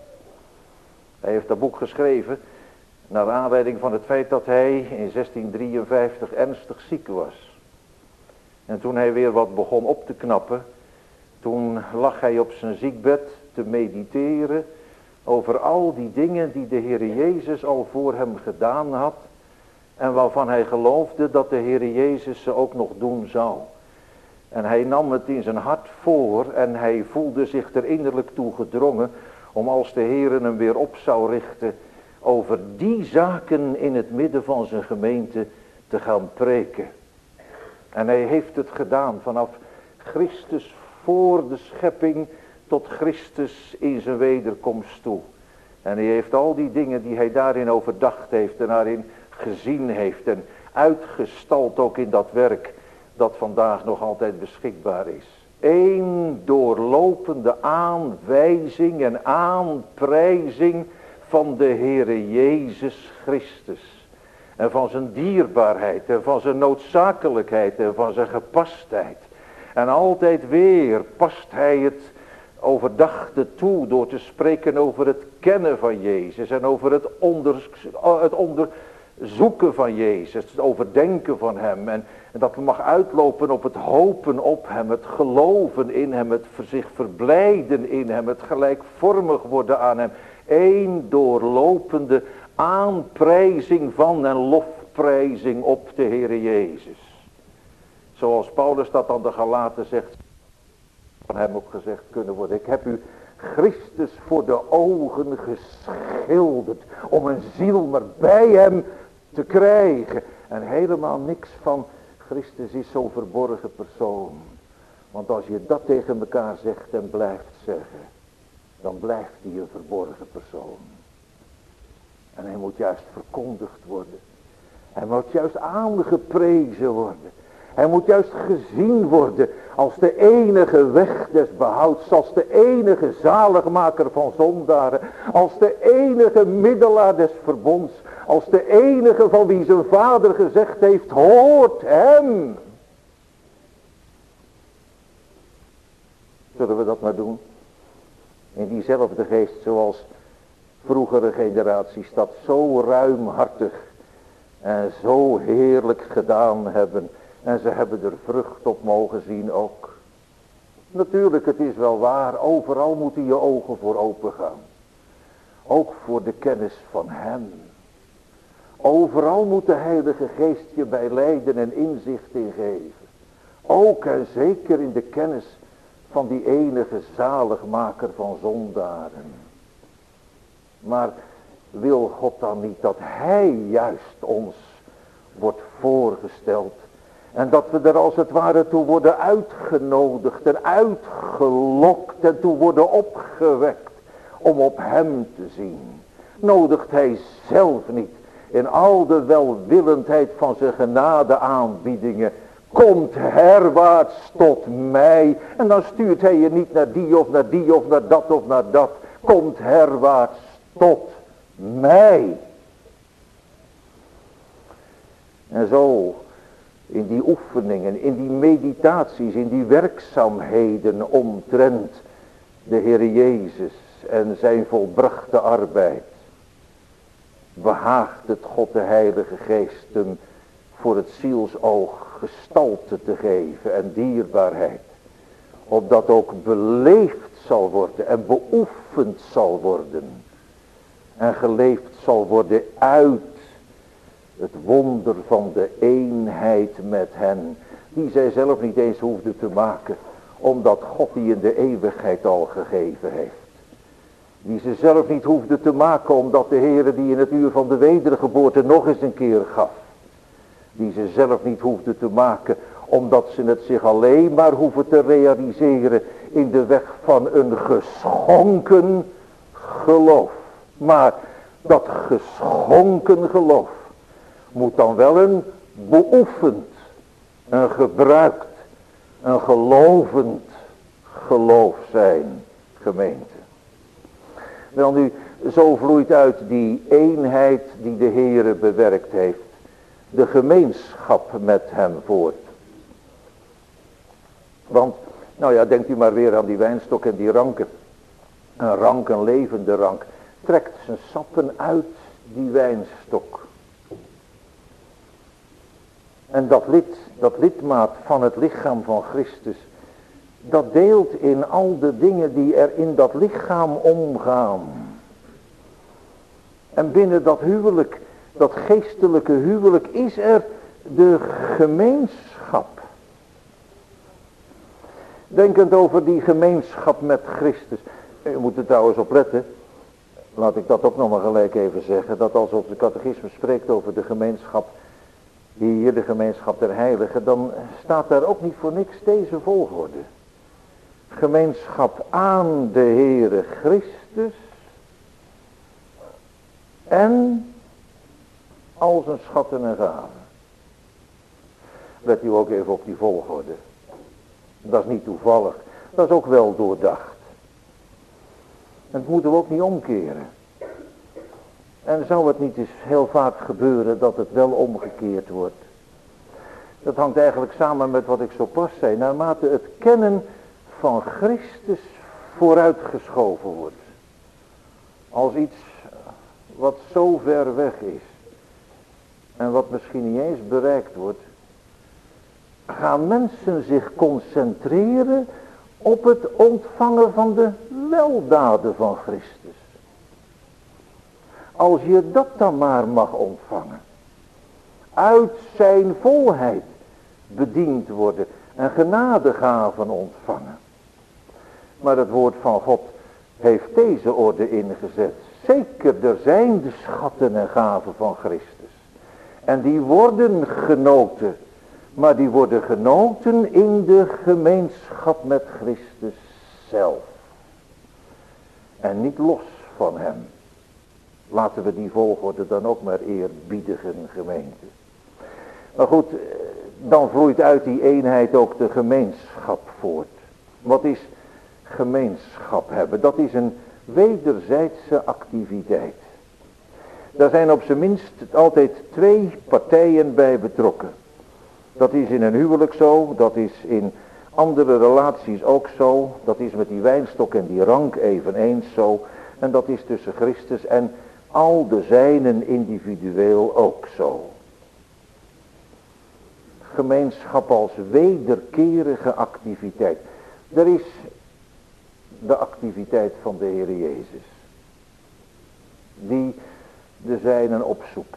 Hij heeft dat boek geschreven naar aanleiding van het feit dat hij in zestien drieënvijftig ernstig ziek was. En toen hij weer wat begon op te knappen, toen lag hij op zijn ziekbed te mediteren over al die dingen die de Heere Jezus al voor hem gedaan had. En waarvan hij geloofde dat de Heere Jezus ze ook nog doen zou. En hij nam het in zijn hart voor en hij voelde zich er innerlijk toe gedrongen om als de Heere hem weer op zou richten over die zaken in het midden van zijn gemeente te gaan preken. En hij heeft het gedaan vanaf Christus voor de schepping tot Christus in zijn wederkomst toe. En hij heeft al die dingen die hij daarin overdacht heeft en daarin gezien heeft en uitgestald ook in dat werk dat vandaag nog altijd beschikbaar is. Eén doorlopende aanwijzing en aanprijzing van de Heere Jezus Christus. En van zijn dierbaarheid en van zijn noodzakelijkheid en van zijn gepastheid. En altijd weer past hij het overdachte toe door te spreken over het kennen van Jezus. En over het, onder, het onderzoeken van Jezus, het overdenken van hem. En, en dat mag uitlopen op het hopen op hem, het geloven in hem, het zich verblijden in hem, het gelijkvormig worden aan hem. Eén doorlopende aanprijzing van en lofprijzing op de Heere Jezus. Zoals Paulus dat aan de Galaten zegt, van hem ook gezegd kunnen worden. Ik heb u Christus voor de ogen geschilderd om een ziel maar bij hem te krijgen. En helemaal niks van Christus is zo'n verborgen persoon. Want als je dat tegen elkaar zegt en blijft zeggen, dan blijft hij een verborgen persoon. En hij moet juist verkondigd worden. Hij moet juist aangeprezen worden. Hij moet juist gezien worden als de enige weg des behouds, als de enige zaligmaker van zondaren, als de enige middelaar des verbonds, als de enige van wie zijn vader gezegd heeft, hoort hem. Zullen we dat maar doen? In diezelfde geest zoals vroegere generaties dat zo ruimhartig en zo heerlijk gedaan hebben. En ze hebben er vrucht op mogen zien ook. Natuurlijk, het is wel waar, overal moeten je ogen voor open gaan. Ook voor de kennis van hem. Overal moet de Heilige Geest je bij lijden en inzicht in geven. Ook en zeker in de kennis van die enige zaligmaker van zondaren. Maar wil God dan niet dat hij juist ons wordt voorgesteld? En dat we er als het ware toe worden uitgenodigd en uitgelokt en toe worden opgewekt om op hem te zien. Nodigt hij zelf niet in al de welwillendheid van zijn genade aanbiedingen. Komt herwaarts tot mij. En dan stuurt hij je niet naar die of naar die of naar dat of naar dat. Komt herwaarts tot mij. En zo in die oefeningen, in die meditaties, in die werkzaamheden omtrent de Heer Jezus en zijn volbrachte arbeid, behaagt het God de Heilige Geest hem voor het zielsoog gestalte te geven en dierbaarheid, opdat ook beleefd zal worden en beoefend zal worden en geleefd zal worden uit het wonder van de eenheid met hen, die zij zelf niet eens hoefden te maken, omdat God die in de eeuwigheid al gegeven heeft. Die ze zelf niet hoefden te maken, omdat de Heere die in het uur van de wedergeboorte nog eens een keer gaf. Die ze zelf niet hoefden te maken, omdat ze het zich alleen maar hoeven te realiseren in de weg van een geschonken geloof. Maar dat geschonken geloof moet dan wel een beoefend, een gebruikt, een gelovend geloof zijn, gemeente. Wel nu, zo vloeit uit die eenheid die de Heere bewerkt heeft, de gemeenschap met hem voort. Want, nou ja, denkt u maar weer aan die wijnstok en die ranken. Een rank, een levende rank, trekt zijn sappen uit die wijnstok. En dat lid, dat lidmaat van het lichaam van Christus, dat deelt in al de dingen die er in dat lichaam omgaan. En binnen dat huwelijk, dat geestelijke huwelijk, is er de gemeenschap. Denkend over die gemeenschap met Christus. U moet er trouwens op letten, laat ik dat ook nog maar gelijk even zeggen, dat als op de catechisme spreekt over de gemeenschap, hier de gemeenschap der heiligen, dan staat daar ook niet voor niks deze volgorde. Gemeenschap aan de Heere Christus en al zijn schatten en gaven. Let u ook even op die volgorde. Dat is niet toevallig, dat is ook wel doordacht. Dat moeten we ook niet omkeren. En zou het niet eens heel vaak gebeuren dat het wel omgekeerd wordt? Dat hangt eigenlijk samen met wat ik zo pas zei. Naarmate het kennen van Christus vooruitgeschoven wordt. Als iets wat zo ver weg is. En wat misschien niet eens bereikt wordt. Gaan mensen zich concentreren op het ontvangen van de weldaden van Christus. Als je dat dan maar mag ontvangen. Uit zijn volheid bediend worden en genadegaven ontvangen. Maar het woord van God heeft deze orde ingezet. Zeker, er zijn de schatten en gaven van Christus. En die worden genoten. Maar die worden genoten in de gemeenschap met Christus zelf. En niet los van hem. Laten we die volgorde dan ook maar eerbiedigen, gemeente. Maar goed, dan vloeit uit die eenheid ook de gemeenschap voort. Wat is gemeenschap hebben? Dat is een wederzijdse activiteit. Daar zijn op zijn minst altijd twee partijen bij betrokken. Dat is in een huwelijk zo, dat is in andere relaties ook zo. Dat is met die wijnstok en die rank eveneens zo. En dat is tussen Christus en al de zijnen individueel ook zo. Gemeenschap als wederkerige activiteit. Er is de activiteit van de Heer Jezus. Die de zijnen opzoekt.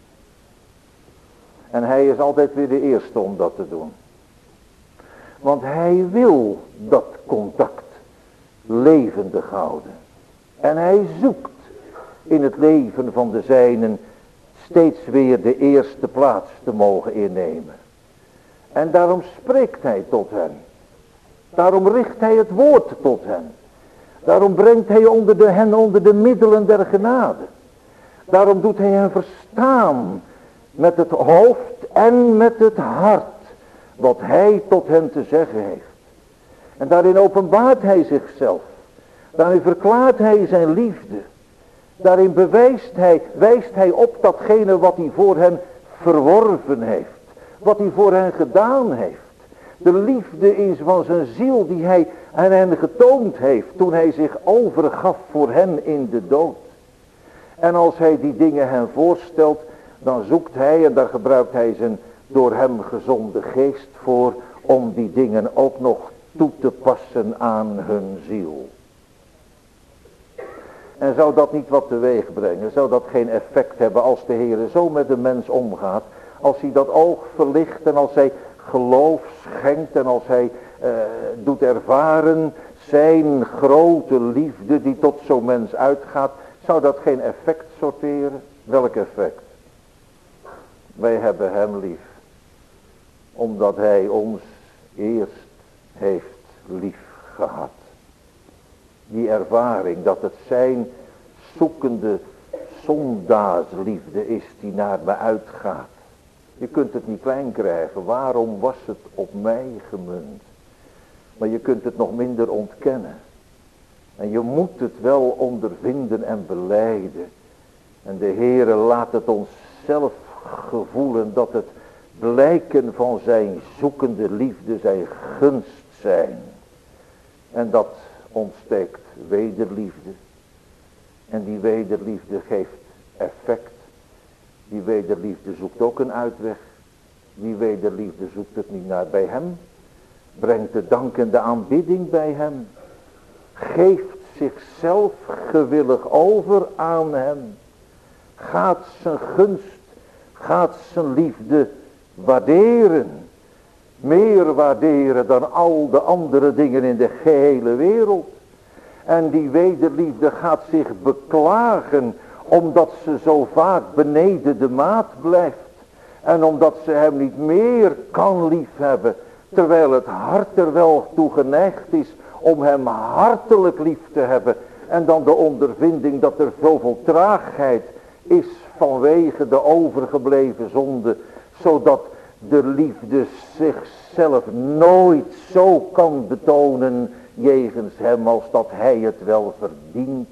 En hij is altijd weer de eerste om dat te doen. Want hij wil dat contact levendig houden. En hij zoekt in het leven van de zijnen steeds weer de eerste plaats te mogen innemen. En daarom spreekt hij tot hen. Daarom richt hij het woord tot hen. Daarom brengt hij onder de, hen onder de middelen der genade. Daarom doet hij hen verstaan met het hoofd en met het hart wat hij tot hen te zeggen heeft. En daarin openbaart hij zichzelf. Daarin verklaart hij zijn liefde. Daarin bewijst hij, wijst hij op datgene wat hij voor hen verworven heeft. Wat hij voor hen gedaan heeft. De liefde is van zijn ziel die hij aan hen getoond heeft toen hij zich overgaf voor hen in de dood. En als hij die dingen hen voorstelt, dan zoekt hij en daar gebruikt hij zijn door hem gezonde geest voor om die dingen ook nog toe te passen aan hun ziel. En zou dat niet wat teweeg brengen? Zou dat geen effect hebben als de Heer zo met de mens omgaat? Als hij dat oog verlicht en als hij geloof schenkt en als hij uh, doet ervaren zijn grote liefde die tot zo'n mens uitgaat. Zou dat geen effect sorteren? Welk effect? Wij hebben hem lief. Omdat hij ons eerst heeft lief gehad. Die ervaring dat het zijn zoekende zondaarsliefde is die naar me uitgaat. Je kunt het niet klein krijgen. Waarom was het op mij gemunt? Maar je kunt het nog minder ontkennen. En je moet het wel ondervinden en belijden. En de Heere laat het ons zelf gevoelen dat het blijken van zijn zoekende liefde, zijn gunst zijn. En dat ontsteekt wederliefde. En die wederliefde geeft effect. Die wederliefde zoekt ook een uitweg. Die wederliefde zoekt het niet naar bij hem. Brengt de dank en de aanbidding bij hem. Geeft zichzelf gewillig over aan hem. Gaat zijn gunst, gaat zijn liefde waarderen. Meer waarderen dan al de andere dingen in de gehele wereld. En die wederliefde gaat zich beklagen omdat ze zo vaak beneden de maat blijft. En omdat ze hem niet meer kan liefhebben. Terwijl het hart er wel toe geneigd is om hem hartelijk lief te hebben. En dan de ondervinding dat er zoveel traagheid is vanwege de overgebleven zonde. Zodat de liefde zichzelf nooit zo kan betonen jegens hem als dat hij het wel verdient.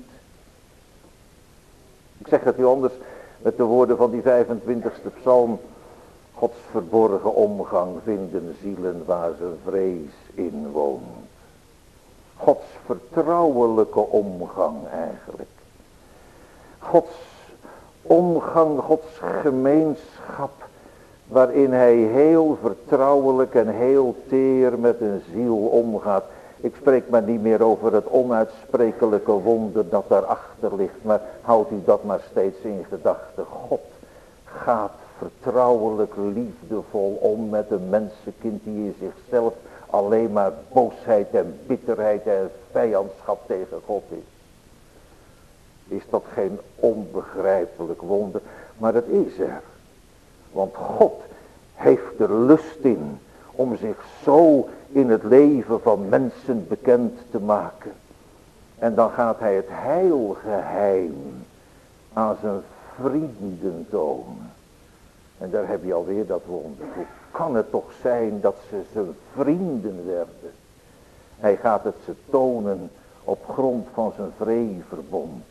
Ik zeg het u anders met de woorden van die vijfentwintigste psalm. Gods verborgen omgang vinden zielen waar zijn vrees in woont. Gods vertrouwelijke omgang eigenlijk. Gods omgang, Gods gemeenschap. Waarin hij heel vertrouwelijk en heel teer met een ziel omgaat. Ik spreek maar niet meer over het onuitsprekelijke wonder dat daarachter ligt. Maar houdt u dat maar steeds in gedachten. God gaat vertrouwelijk liefdevol om met een mensenkind die in zichzelf alleen maar boosheid en bitterheid en vijandschap tegen God is. Is dat geen onbegrijpelijk wonder? Maar het is er. Want God heeft er lust in om zich zo in het leven van mensen bekend te maken. En dan gaat hij het heilgeheim aan zijn vrienden tonen. En daar heb je alweer dat wonder. Hoe kan het toch zijn dat ze zijn vrienden werden? Hij gaat het ze tonen op grond van zijn vreeverbond.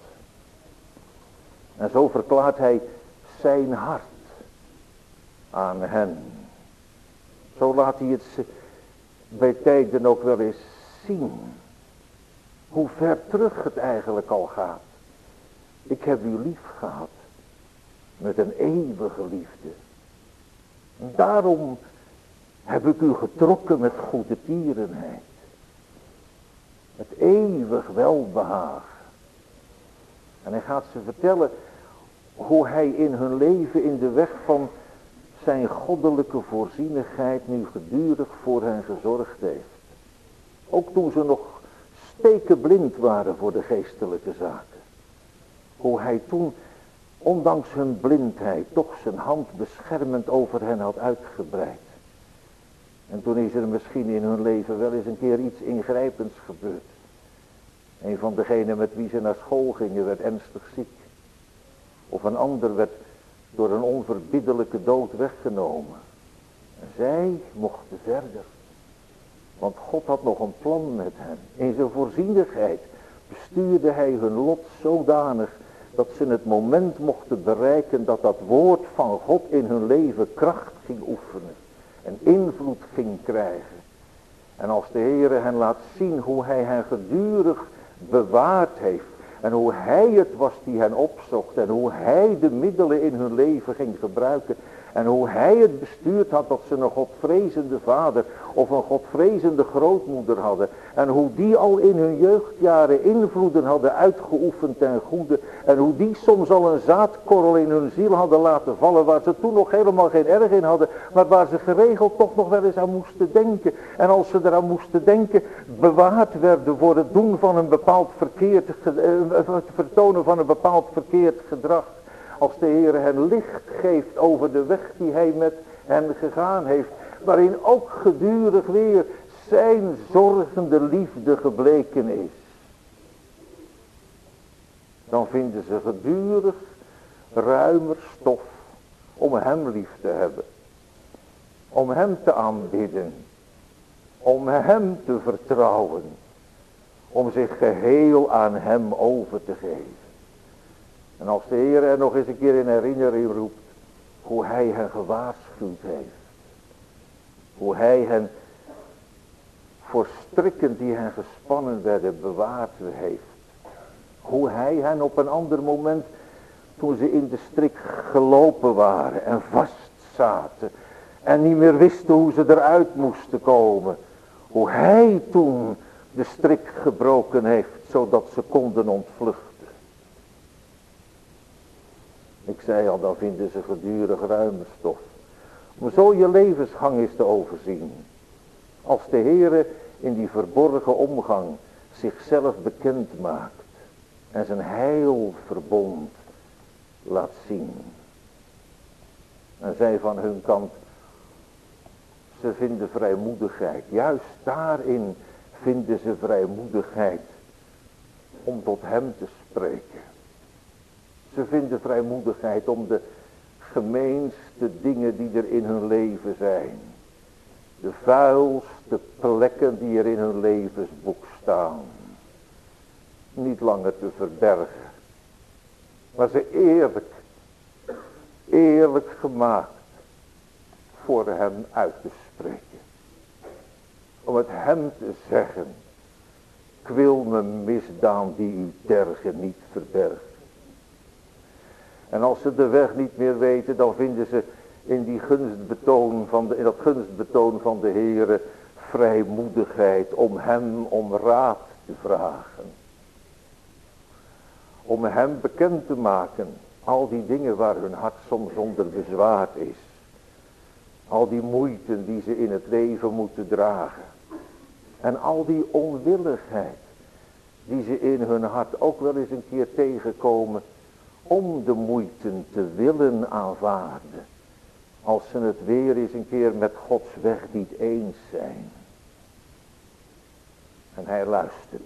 En zo verklaart hij zijn hart aan hen. Zo laat hij het ze bij tijden ook wel eens zien. Hoe ver terug het eigenlijk al gaat. Ik heb u lief gehad. Met een eeuwige liefde. Daarom heb ik u getrokken met goede tierenheid. Met eeuwig welbehagen. En hij gaat ze vertellen hoe hij in hun leven in de weg van zijn goddelijke voorzienigheid nu gedurig voor hen gezorgd heeft. Ook toen ze nog stekenblind waren voor de geestelijke zaken. Hoe hij toen, ondanks hun blindheid, toch zijn hand beschermend over hen had uitgebreid. En toen is er misschien in hun leven wel eens een keer iets ingrijpends gebeurd. Een van degenen met wie ze naar school gingen werd ernstig ziek. Of een ander werd door een onverbiddelijke dood weggenomen. En zij mochten verder. Want God had nog een plan met hen. In zijn voorzienigheid bestuurde hij hun lot zodanig dat ze het moment mochten bereiken dat dat woord van God in hun leven kracht ging oefenen. En invloed ging krijgen. En als de Heere hen laat zien hoe hij hen gedurig bewaard heeft. En hoe hij het was die hen opzocht. En hoe hij de middelen in hun leven ging gebruiken. En hoe hij het bestuurd had dat ze een godvrezende vader of een godvrezende grootmoeder hadden. En hoe die al in hun jeugdjaren invloeden hadden uitgeoefend ten goede. En hoe die soms al een zaadkorrel in hun ziel hadden laten vallen. Waar ze toen nog helemaal geen erg in hadden. Maar waar ze geregeld toch nog wel eens aan moesten denken. En als ze eraan moesten denken, bewaard werden voor het doen van een bepaald verkeerd, het vertonen van een bepaald verkeerd gedrag. Als de Heer hen licht geeft over de weg die hij met hen gegaan heeft. Waarin ook gedurig weer zijn zorgende liefde gebleken is. Dan vinden ze gedurig ruimer stof om hem lief te hebben. Om hem te aanbidden. Om hem te vertrouwen. Om zich geheel aan hem over te geven. En als de Heer er nog eens een keer in herinnering roept hoe hij hen gewaarschuwd heeft. Hoe hij hen voor strikken die hen gespannen werden bewaard heeft. Hoe hij hen op een ander moment toen ze in de strik gelopen waren en vastzaten. En niet meer wisten hoe ze eruit moesten komen. Hoe hij toen de strik gebroken heeft zodat ze konden ontvluchten. Ik zei al, dan vinden ze gedurig ruime stof. Om zo je levensgang is te overzien. Als de Heere in die verborgen omgang zichzelf bekend maakt. En zijn heilverbond laat zien. En zij van hun kant, ze vinden vrijmoedigheid. Juist daarin vinden ze vrijmoedigheid om tot hem te spreken. Ze vinden vrijmoedigheid om de gemeenste dingen die er in hun leven zijn. De vuilste plekken die er in hun levensboek staan. Niet langer te verbergen. Maar ze eerlijk, eerlijk gemaakt voor hem uit te spreken. Om het hem te zeggen. Ik wil mijn misdaan die u tergen niet verbergen. En als ze de weg niet meer weten, dan vinden ze in, die gunstbetoon van de, in dat gunstbetoon van de Heere vrijmoedigheid om hem om raad te vragen. Om hem bekend te maken. Al die dingen waar hun hart soms onder bezwaard is. Al die moeite die ze in het leven moeten dragen. En al die onwilligheid die ze in hun hart ook wel eens een keer tegenkomen. Om de moeite te willen aanvaarden. Als ze het weer eens een keer met Gods weg niet eens zijn. En hij luistert.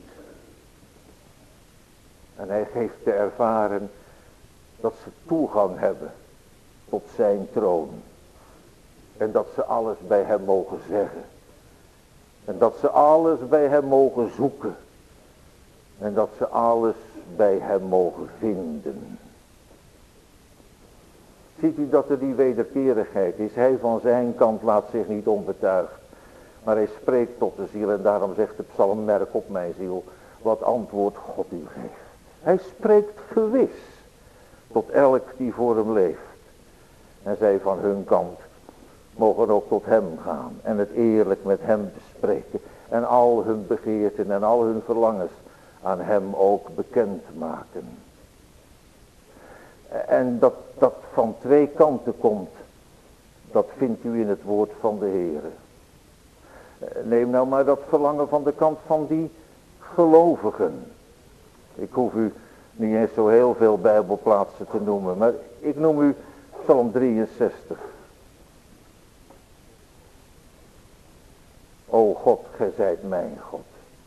En hij geeft te ervaren dat ze toegang hebben tot zijn troon. En dat ze alles bij hem mogen zeggen. En dat ze alles bij hem mogen zoeken. En dat ze alles bij hem mogen vinden. Ziet u dat er die wederkerigheid is. Hij van zijn kant laat zich niet onbetuigd. Maar hij spreekt tot de ziel. En daarom zegt de psalm, merk op mijn ziel wat antwoord God u geeft. Hij spreekt gewis tot elk die voor hem leeft. En zij van hun kant mogen ook tot hem gaan. En het eerlijk met hem bespreken. En al hun begeerten en al hun verlangens aan hem ook bekend maken. En dat dat van twee kanten komt. Dat vindt u in het woord van de Heere. Neem nou maar dat verlangen van de kant van die gelovigen. Ik hoef u niet eens zo heel veel bijbelplaatsen te noemen. Maar ik noem u Psalm drieënzestig. O God, gij zijt mijn God.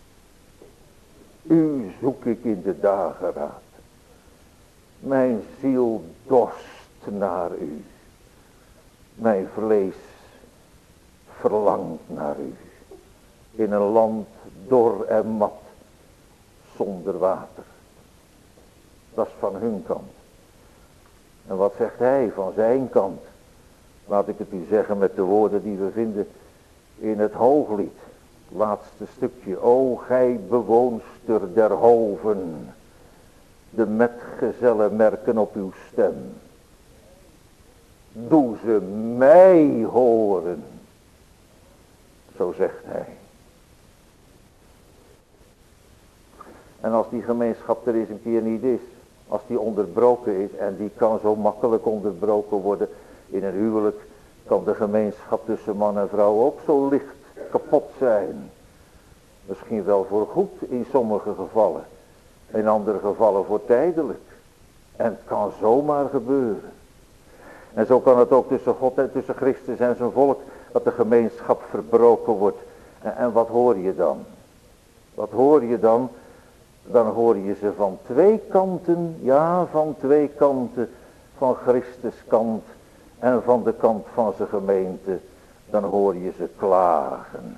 U zoek ik in de dageraad. Mijn ziel dorst naar u. Mijn vlees verlangt naar u. In een land dor en mat. Zonder water. Dat is van hun kant. En wat zegt hij van zijn kant? Laat ik het u zeggen met de woorden die we vinden in het Hooglied. Laatste stukje. O gij bewoonster der hoven. De metgezellen merken op uw stem. Doe ze mij horen. Zo zegt hij. En als die gemeenschap er eens een keer niet is. Als die onderbroken is. En die kan zo makkelijk onderbroken worden. In een huwelijk kan de gemeenschap tussen man en vrouw ook zo licht kapot zijn. Misschien wel voor goed in sommige gevallen. In andere gevallen voor tijdelijk. En het kan zomaar gebeuren. En zo kan het ook tussen God en tussen Christus en zijn volk. Dat de gemeenschap verbroken wordt. En, en wat hoor je dan? Wat hoor je dan? Dan hoor je ze van twee kanten. Ja, van twee kanten. Van Christus kant. En van de kant van zijn gemeente. Dan hoor je ze klagen.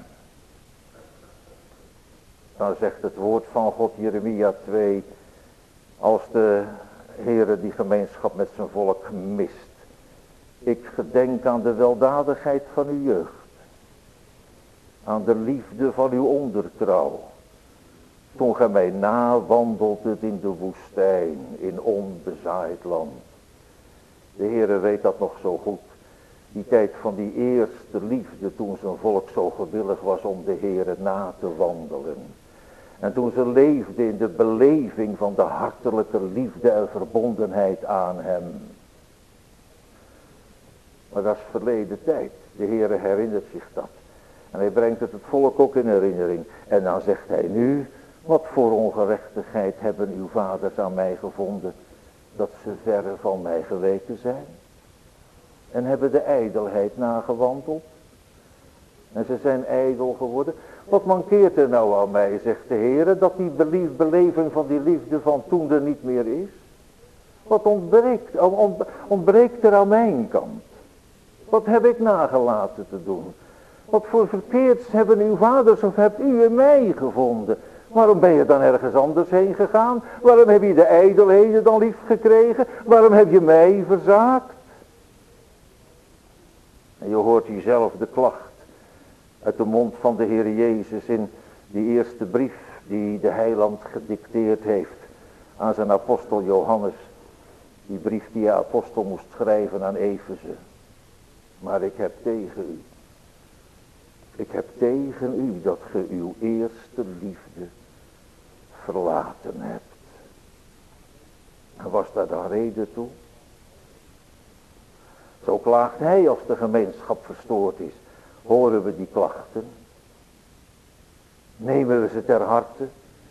Dan zegt het woord van God, Jeremia twee. Als de Heere die gemeenschap met zijn volk mist. Ik gedenk aan de weldadigheid van uw jeugd. Aan de liefde van uw ondertrouw. Toen gij mij nawandeldet in de woestijn. In onbezaaid land. De Heere weet dat nog zo goed. Die tijd van die eerste liefde. Toen zijn volk zo gewillig was om de Heere na te wandelen. En toen ze leefden in de beleving van de hartelijke liefde en verbondenheid aan hem. Maar dat is verleden tijd. De Heere herinnert zich dat. En hij brengt het het volk ook in herinnering. En dan zegt hij nu, wat voor ongerechtigheid hebben uw vaders aan mij gevonden, dat ze verre van mij geweken zijn. En hebben de ijdelheid nagewandeld. En ze zijn ijdel geworden. Wat mankeert er nou aan mij, zegt de Heer, dat die belief, beleving van die liefde van toen er niet meer is? Wat ontbreekt, ontbreekt er aan mijn kant? Wat heb ik nagelaten te doen? Wat voor verkeerds hebben uw vaders of hebt u in mij gevonden? Waarom ben je dan ergens anders heen gegaan? Waarom heb je de ijdelheden dan lief gekregen? Waarom heb je mij verzaakt? En je hoort jezelf de klacht uit de mond van de Heer Jezus in die eerste brief die de heiland gedicteerd heeft aan zijn apostel Johannes. Die brief die de apostel moest schrijven aan Efeze. Maar ik heb tegen u. Ik heb tegen u dat ge uw eerste liefde verlaten hebt. En was daar dan reden toe? Zo klaagt hij als de gemeenschap verstoord is. Horen we die klachten? Nemen we ze ter harte?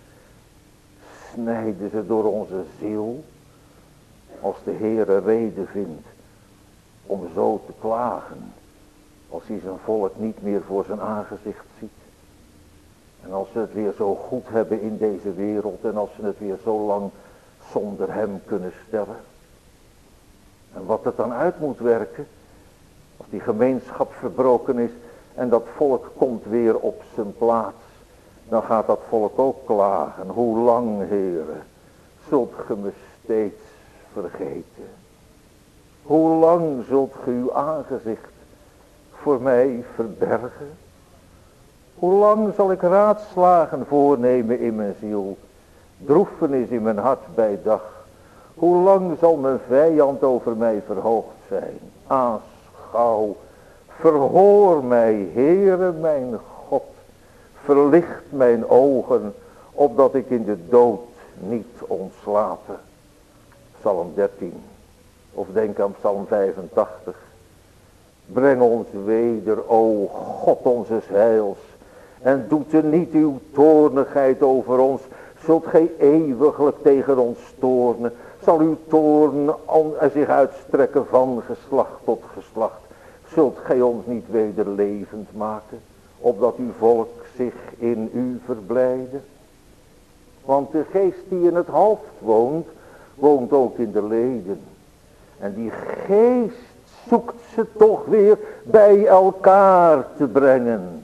Snijden ze door onze ziel? Als de Heere reden vindt om zo te klagen. Als hij zijn volk niet meer voor zijn aangezicht ziet. En als ze het weer zo goed hebben in deze wereld. En als ze het weer zo lang zonder hem kunnen stellen. En wat het dan uit moet werken. Als die gemeenschap verbroken is. En dat volk komt weer op zijn plaats. Dan gaat dat volk ook klagen. Hoe lang, Heere, zult ge me steeds vergeten? Hoe lang zult ge uw aangezicht voor mij verbergen? Hoe lang zal ik raadslagen voornemen in mijn ziel? Droefenis in mijn hart bij dag. Hoe lang zal mijn vijand over mij verhoogd zijn? Aanschouw, verhoor mij, Heere mijn God. Verlicht mijn ogen, opdat ik in de dood niet ontslape. Psalm dertien. Of denk aan Psalm vijfentachtig. Breng ons weder, o God onze heils. En doet er niet uw toornigheid over ons. Zult gij eeuwiglijk tegen ons toornen. Zal uw toorn zich uitstrekken van geslacht tot geslacht. Zult gij ons niet weder levend maken. Opdat uw volk zich in u verblijde. Want de geest die in het hoofd woont. Woont ook in de leden. En die geest zoekt ze toch weer bij elkaar te brengen.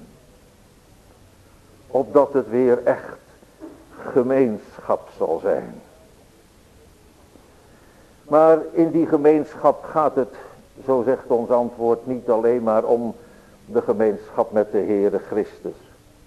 Opdat het weer echt gemeenschap zal zijn. Maar in die gemeenschap gaat het, zo zegt ons antwoord, niet alleen maar om de gemeenschap met de Heere Christus.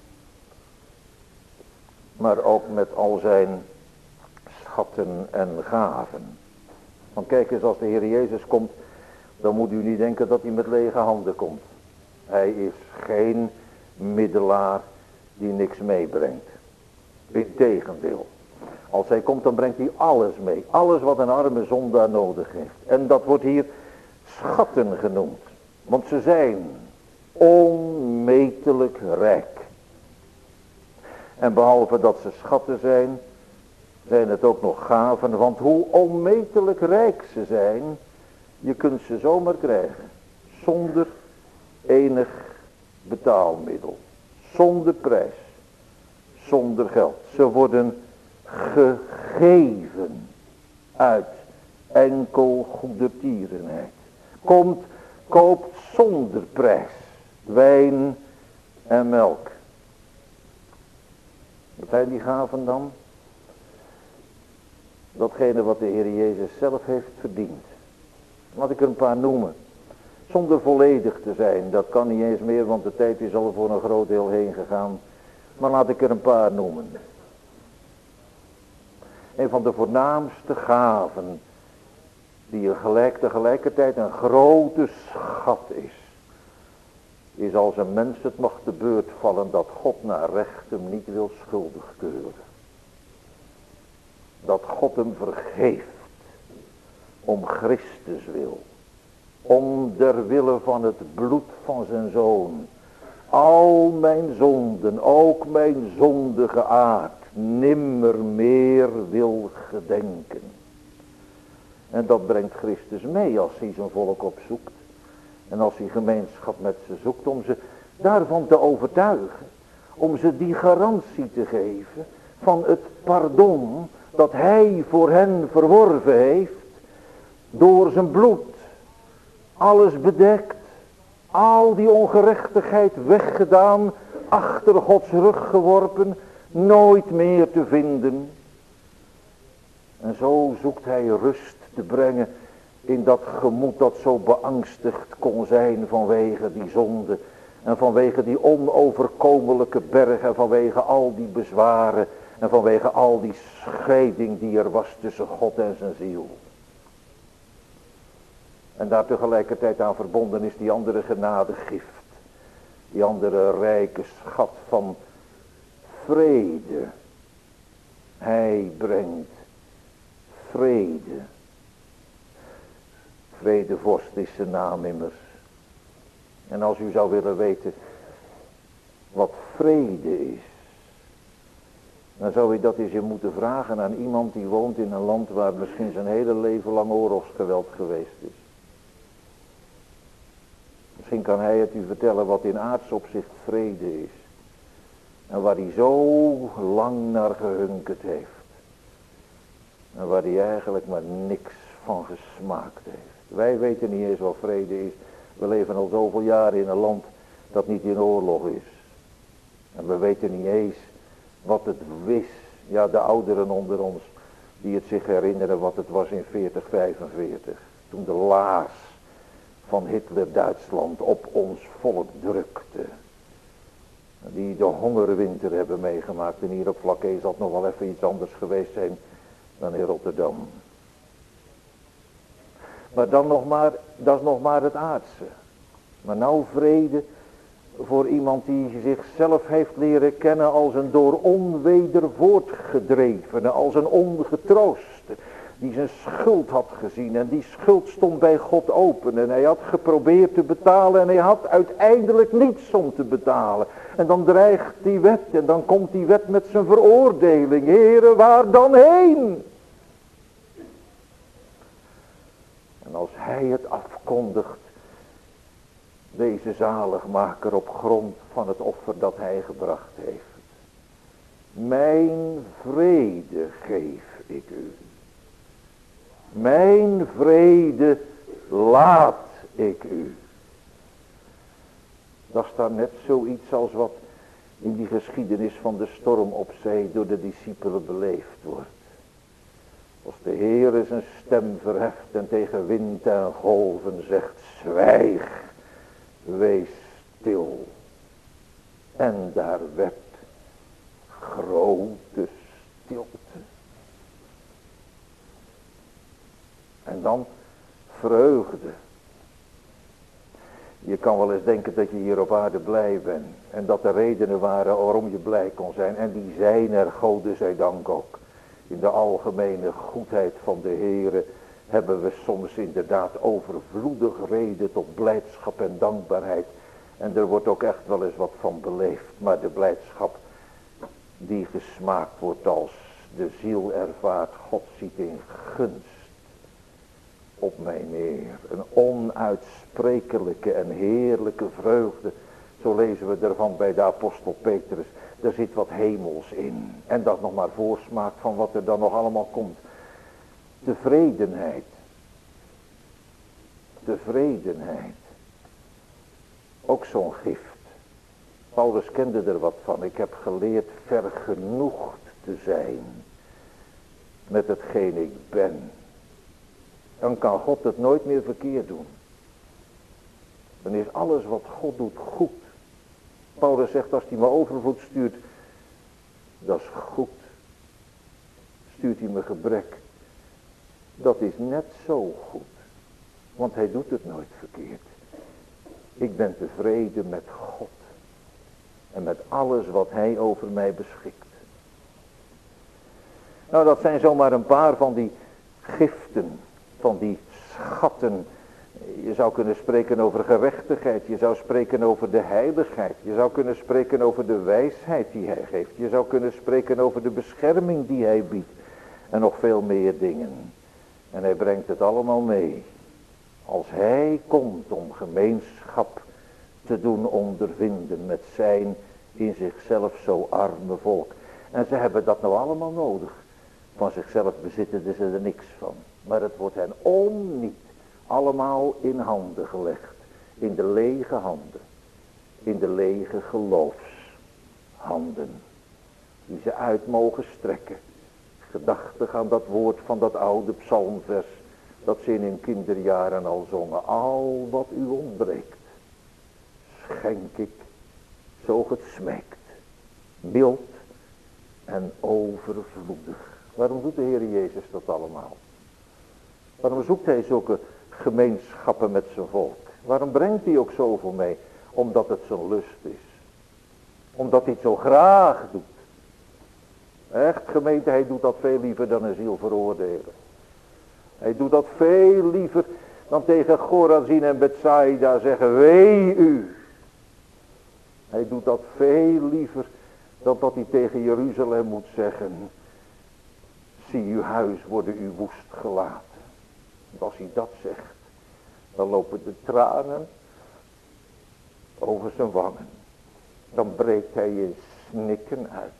Maar ook met al zijn schatten en gaven. Want kijk eens, als de Heer Jezus komt, dan moet u niet denken dat hij met lege handen komt. Hij is geen middelaar die niks meebrengt. Integendeel. Als hij komt, dan brengt hij alles mee. Alles wat een arme zondaar nodig heeft. En dat wordt hier schatten genoemd. Want ze zijn onmetelijk rijk. En behalve dat ze schatten zijn, zijn het ook nog gaven. Want hoe onmetelijk rijk ze zijn, je kunt ze zomaar krijgen. Zonder enig betaalmiddel. Zonder prijs. Zonder geld. Ze worden gegeven uit enkel goedertierenheid. Komt, koopt zonder prijs. Wijn en melk. Wat zijn die gaven dan? Datgene wat de Heer Jezus zelf heeft verdiend. Laat ik er een paar noemen. Zonder volledig te zijn. Dat kan niet eens meer, want de tijd is al voor een groot deel heen gegaan. Maar laat ik er een paar noemen. Een van de voornaamste gaven. Die gelijk tegelijkertijd een grote schat is. Is als een mens het mag te beurt vallen dat God naar recht hem niet wil schuldig keuren. Dat God hem vergeeft. Om Christus wil. Om der wille van het bloed van zijn zoon. Al mijn zonden, ook mijn zondige aard, nimmer meer wil gedenken. En dat brengt Christus mee als hij zijn volk opzoekt. En als hij gemeenschap met ze zoekt om ze daarvan te overtuigen. Om ze die garantie te geven van het pardon dat hij voor hen verworven heeft. Door zijn bloed. Alles bedekt. Al die ongerechtigheid weggedaan. Achter Gods rug geworpen. Nooit meer te vinden. En zo zoekt hij rust te brengen in dat gemoed dat zo beangstigd kon zijn vanwege die zonde. En vanwege die onoverkomelijke berg en vanwege al die bezwaren. En vanwege al die scheiding die er was tussen God en zijn ziel. En daar tegelijkertijd aan verbonden is die andere genadegift. Die andere rijke schat van vrede. Hij brengt vrede. Vredevorst is zijn naam immers. En als u zou willen weten wat vrede is, dan zou u dat eens in moeten vragen aan iemand die woont in een land waar misschien zijn hele leven lang oorlogsgeweld geweest is. Misschien kan hij het u vertellen wat in aards opzicht vrede is. En waar hij zo lang naar gehunkerd heeft. En waar hij eigenlijk maar niks van gesmaakt heeft. Wij weten niet eens wat vrede is. We leven al zoveel jaren in een land dat niet in oorlog is. En we weten niet eens wat het wist. Ja, de ouderen onder ons die het zich herinneren wat het was in veertig vijfenveertig. Toen de laars van Hitler-Duitsland op ons volk drukte. Die de hongerwinter hebben meegemaakt. En hier op Vlakke zal het nog wel even iets anders geweest zijn dan in Rotterdam. Maar dan nog maar, dat is nog maar het aardse. Maar nou vrede voor iemand die zichzelf heeft leren kennen als een door onweder voortgedrevene, als een ongetrooste. Die zijn schuld had gezien en die schuld stond bij God open. En hij had geprobeerd te betalen en hij had uiteindelijk niets om te betalen. En dan dreigt die wet en dan komt die wet met zijn veroordeling. Heere, waar dan heen? En als hij het afkondigt, deze zaligmaker op grond van het offer dat hij gebracht heeft. Mijn vrede geef ik u. Mijn vrede laat ik u. Dat is daar net zoiets als wat in die geschiedenis van de storm op zee door de discipelen beleefd wordt. Als de Heer zijn stem verheft en tegen wind en golven zegt, zwijg, wees stil. En daar werd grote stilte. En dan vreugde. Je kan wel eens denken dat je hier op aarde blij bent. En dat er redenen waren waarom je blij kon zijn. En die zijn er, Gode zij dank ook. In de algemene goedheid van de Heere hebben we soms inderdaad overvloedig reden tot blijdschap en dankbaarheid. En er wordt ook echt wel eens wat van beleefd. Maar de blijdschap die gesmaakt wordt als de ziel ervaart, God ziet in gunst op mij neer. Een onuitsprekelijke en heerlijke vreugde. Zo lezen we ervan bij de apostel Petrus. Er zit wat hemels in. En dat nog maar voorsmaak van wat er dan nog allemaal komt. Tevredenheid. Tevredenheid. Ook zo'n gift. Paulus kende er wat van. Ik heb geleerd vergenoegd te zijn met hetgeen ik ben. Dan kan God het nooit meer verkeerd doen. Dan is alles wat God doet goed. Paulus zegt, als hij me overvloed stuurt, dat is goed. Stuurt hij me gebrek, dat is net zo goed. Want hij doet het nooit verkeerd. Ik ben tevreden met God. En met alles wat hij over mij beschikt. Nou, dat zijn zomaar een paar van die giften. Van die schatten. Je zou kunnen spreken over gerechtigheid. Je zou spreken over de heiligheid. Je zou kunnen spreken over de wijsheid die hij geeft. Je zou kunnen spreken over de bescherming die hij biedt. En nog veel meer dingen. En hij brengt het allemaal mee. Als hij komt om gemeenschap te doen ondervinden met zijn in zichzelf zo arme volk. En ze hebben dat nou allemaal nodig. Van zichzelf bezitten ze er niks van. Maar het wordt hen onniet allemaal in handen gelegd. In de lege handen. In de lege geloofshanden. Die ze uit mogen strekken. Gedachtig aan dat woord van dat oude psalmvers. Dat ze in hun kinderjaren al zongen. Al wat u ontbreekt. Schenk ik. Zo het smekt. Mild en overvloedig. Waarom doet de Heer Jezus dat allemaal? Waarom zoekt hij zulke gemeenschappen met zijn volk? Waarom brengt hij ook zoveel mee? Omdat het zijn lust is. Omdat hij het zo graag doet. Echt gemeente, hij doet dat veel liever dan een ziel veroordelen. Hij doet dat veel liever dan tegen Chorazin en Bethsaida zeggen, wee u. Hij doet dat veel liever dan dat hij tegen Jeruzalem moet zeggen, zie uw huis worden u woest gelaten. En als hij dat zegt, dan lopen de tranen over zijn wangen. Dan breekt hij in snikken uit.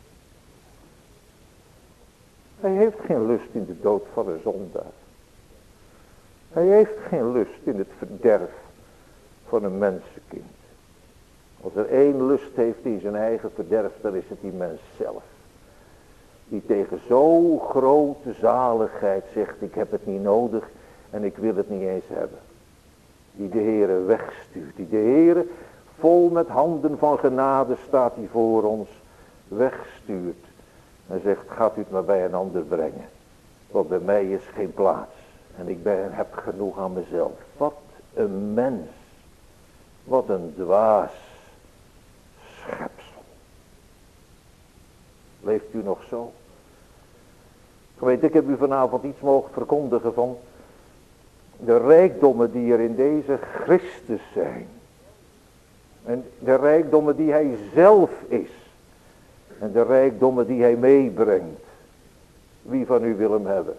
Hij heeft geen lust in de dood van een zondaar. Hij heeft geen lust in het verderf van een mensenkind. Als er één lust heeft in zijn eigen verderf, dan is het die mens zelf. Die tegen zo'n grote zaligheid zegt, ik heb het niet nodig en ik wil het niet eens hebben. Die de Heere wegstuurt. Die de Heere vol met handen van genade staat die voor ons wegstuurt. En zegt, gaat u het maar bij een ander brengen. Want bij mij is geen plaats. En ik ben, heb genoeg aan mezelf. Wat een mens. Wat een dwaas schepsel. Leeft u nog zo? Ik weet, ik heb u vanavond iets mogen verkondigen van de rijkdommen die er in deze Christus zijn. En de rijkdommen die hij zelf is. En de rijkdommen die hij meebrengt. Wie van u wil hem hebben?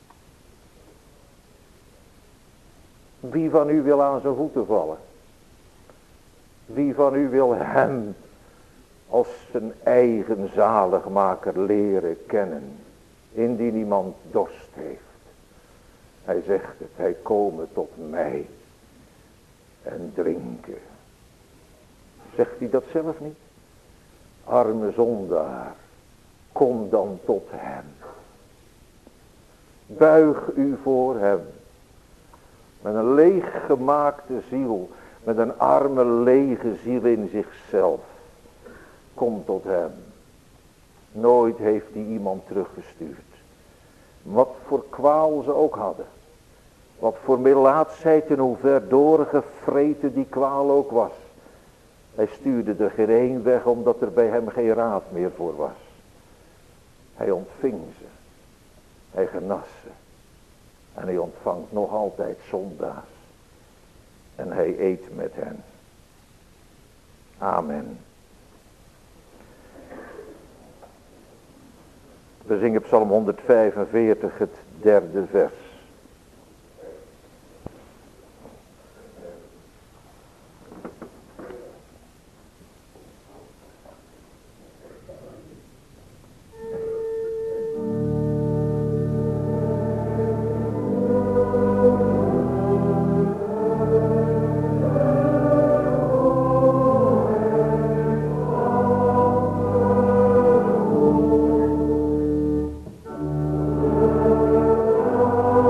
Wie van u wil aan zijn voeten vallen? Wie van u wil hem als zijn eigen zaligmaker leren kennen? Indien iemand dorst heeft. Hij zegt het, hij komen tot mij en drinken. Zegt hij dat zelf niet? Arme zondaar, kom dan tot hem. Buig u voor hem. Met een leeggemaakte ziel, met een arme lege ziel in zichzelf. Kom tot hem. Nooit heeft hij iemand teruggestuurd. Wat voor kwaal ze ook hadden. Wat voor melaatsheid en hoe ver doorgevreten die kwaal ook was. Hij stuurde er geen één weg omdat er bij hem geen raad meer voor was. Hij ontving ze. Hij genas ze. En hij ontvangt nog altijd zondaars. En hij eet met hen. Amen. We zingen Psalm honderdvijfenveertig, het derde vers. Oh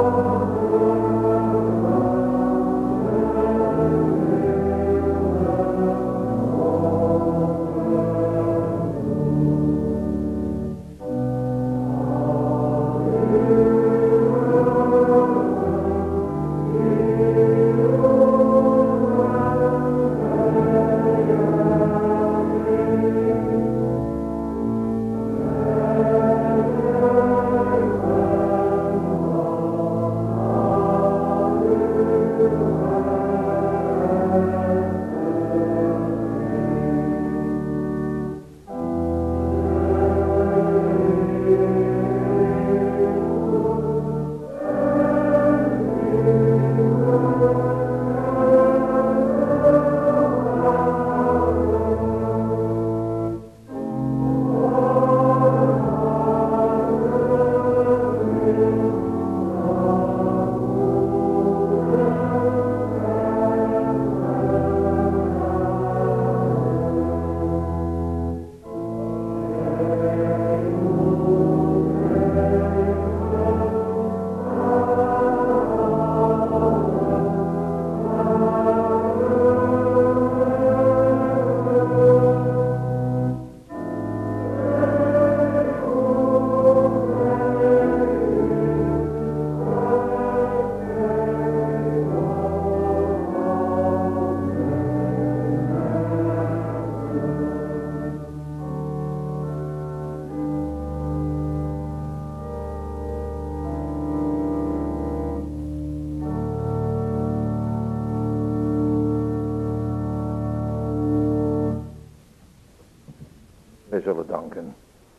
zullen danken.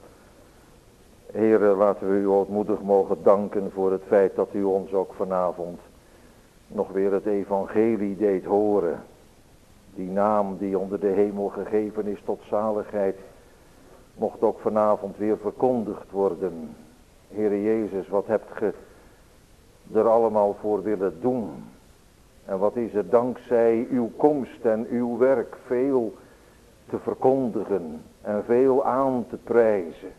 Heere, laten we u ootmoedig mogen danken voor het feit dat u ons ook vanavond nog weer het evangelie deed horen. Die naam die onder de hemel gegeven is tot zaligheid, mocht ook vanavond weer verkondigd worden. Heere Jezus, wat hebt ge er allemaal voor willen doen? En wat is er dankzij uw komst en uw werk veel te verkondigen en veel aan te prijzen.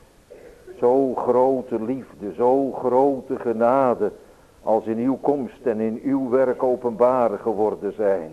Zo grote liefde, zo grote genade als in uw komst en in uw werk openbaar geworden zijn.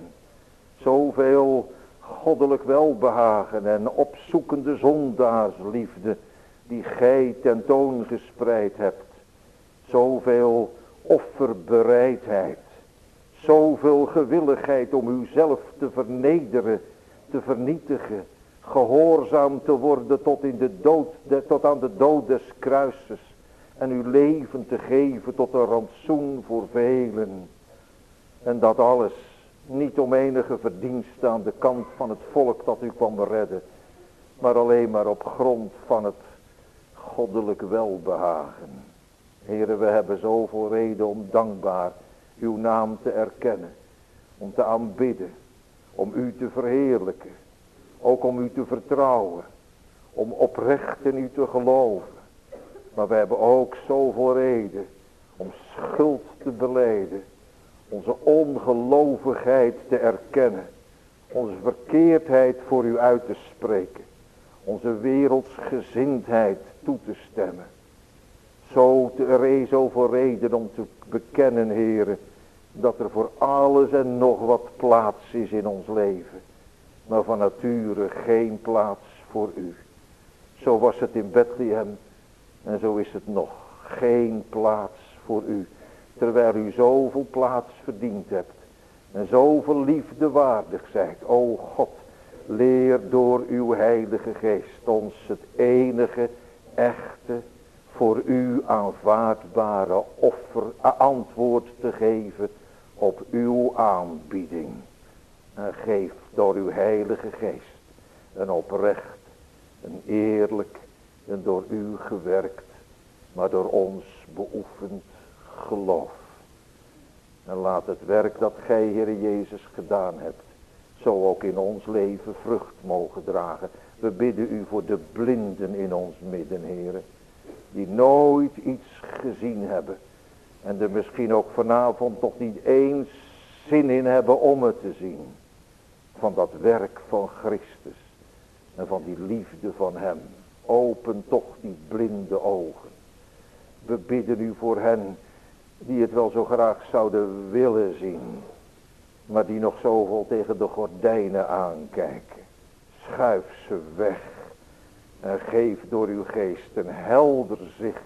Zoveel goddelijk welbehagen en opzoekende zondaarsliefde die gij tentoon gespreid hebt. Zoveel offerbereidheid. Zoveel gewilligheid om uzelf te vernederen, te vernietigen. Gehoorzaam te worden tot, in de dood, de, tot aan de dood des kruises. En uw leven te geven tot een rantsoen voor velen. En dat alles niet om enige verdienste aan de kant van het volk dat u kwam redden. Maar alleen maar op grond van het goddelijk welbehagen. Here, we hebben zoveel reden om dankbaar uw naam te erkennen. Om te aanbidden. Om u te verheerlijken. Ook om u te vertrouwen. Om oprecht in u te geloven. Maar we hebben ook zoveel reden om schuld te belijden. Onze ongelovigheid te erkennen. Onze verkeerdheid voor u uit te spreken. Onze wereldsgezindheid toe te stemmen. Zo te, er is zoveel reden om te bekennen, Heere, dat er voor alles en nog wat plaats is in ons leven. Maar van nature geen plaats voor u. Zo was het in Bethlehem en zo is het nog. Geen plaats voor u. Terwijl u zoveel plaats verdiend hebt. En zoveel liefde waardig zijt. O God, leer door uw heilige geest ons het enige, echte, voor u aanvaardbare offer, antwoord te geven op uw aanbieding. En geef door uw heilige geest een oprecht, een eerlijk, een door u gewerkt, maar door ons beoefend geloof. En laat het werk dat gij, Heere Jezus, gedaan hebt, zo ook in ons leven vrucht mogen dragen. We bidden u voor de blinden in ons midden, Heere, die nooit iets gezien hebben. En er misschien ook vanavond nog niet eens zin in hebben om het te zien. Van dat werk van Christus. En van die liefde van hem. Open toch die blinde ogen. We bidden u voor hen die het wel zo graag zouden willen zien. Maar die nog zoveel tegen de gordijnen aankijken. Schuif ze weg. En geef door uw geest een helder zicht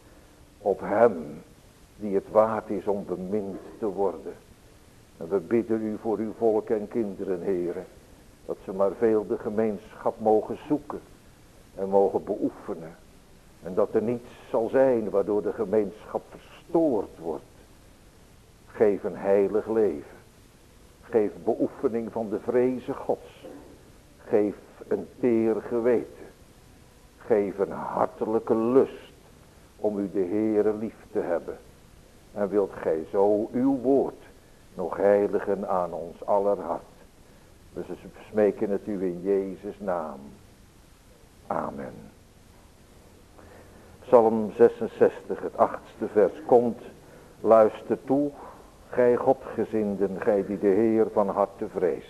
op hem die het waard is om bemind te worden. En we bidden u voor uw volk en kinderen, Heere, dat ze maar veel de gemeenschap mogen zoeken en mogen beoefenen. En dat er niets zal zijn waardoor de gemeenschap verstoord wordt. Geef een heilig leven. Geef beoefening van de vreze Gods. Geef een teer geweten. Geef een hartelijke lust om u de Heere lief te hebben. En wilt gij zo uw woord nog heiligen aan ons aller hart. Dus we smeken het u in Jezus' naam. Amen. Psalm zesenzestig, het achtste vers komt. Luister toe, gij Godgezinden, gij die de Heer van harte vreest.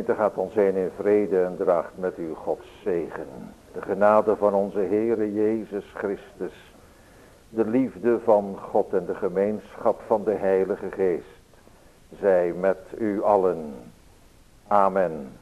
gemeente gaat ons heen in vrede en draagt met u Gods zegen. De genade van onze Heere Jezus Christus, de liefde van God en de gemeenschap van de Heilige Geest, zij met u allen. Amen.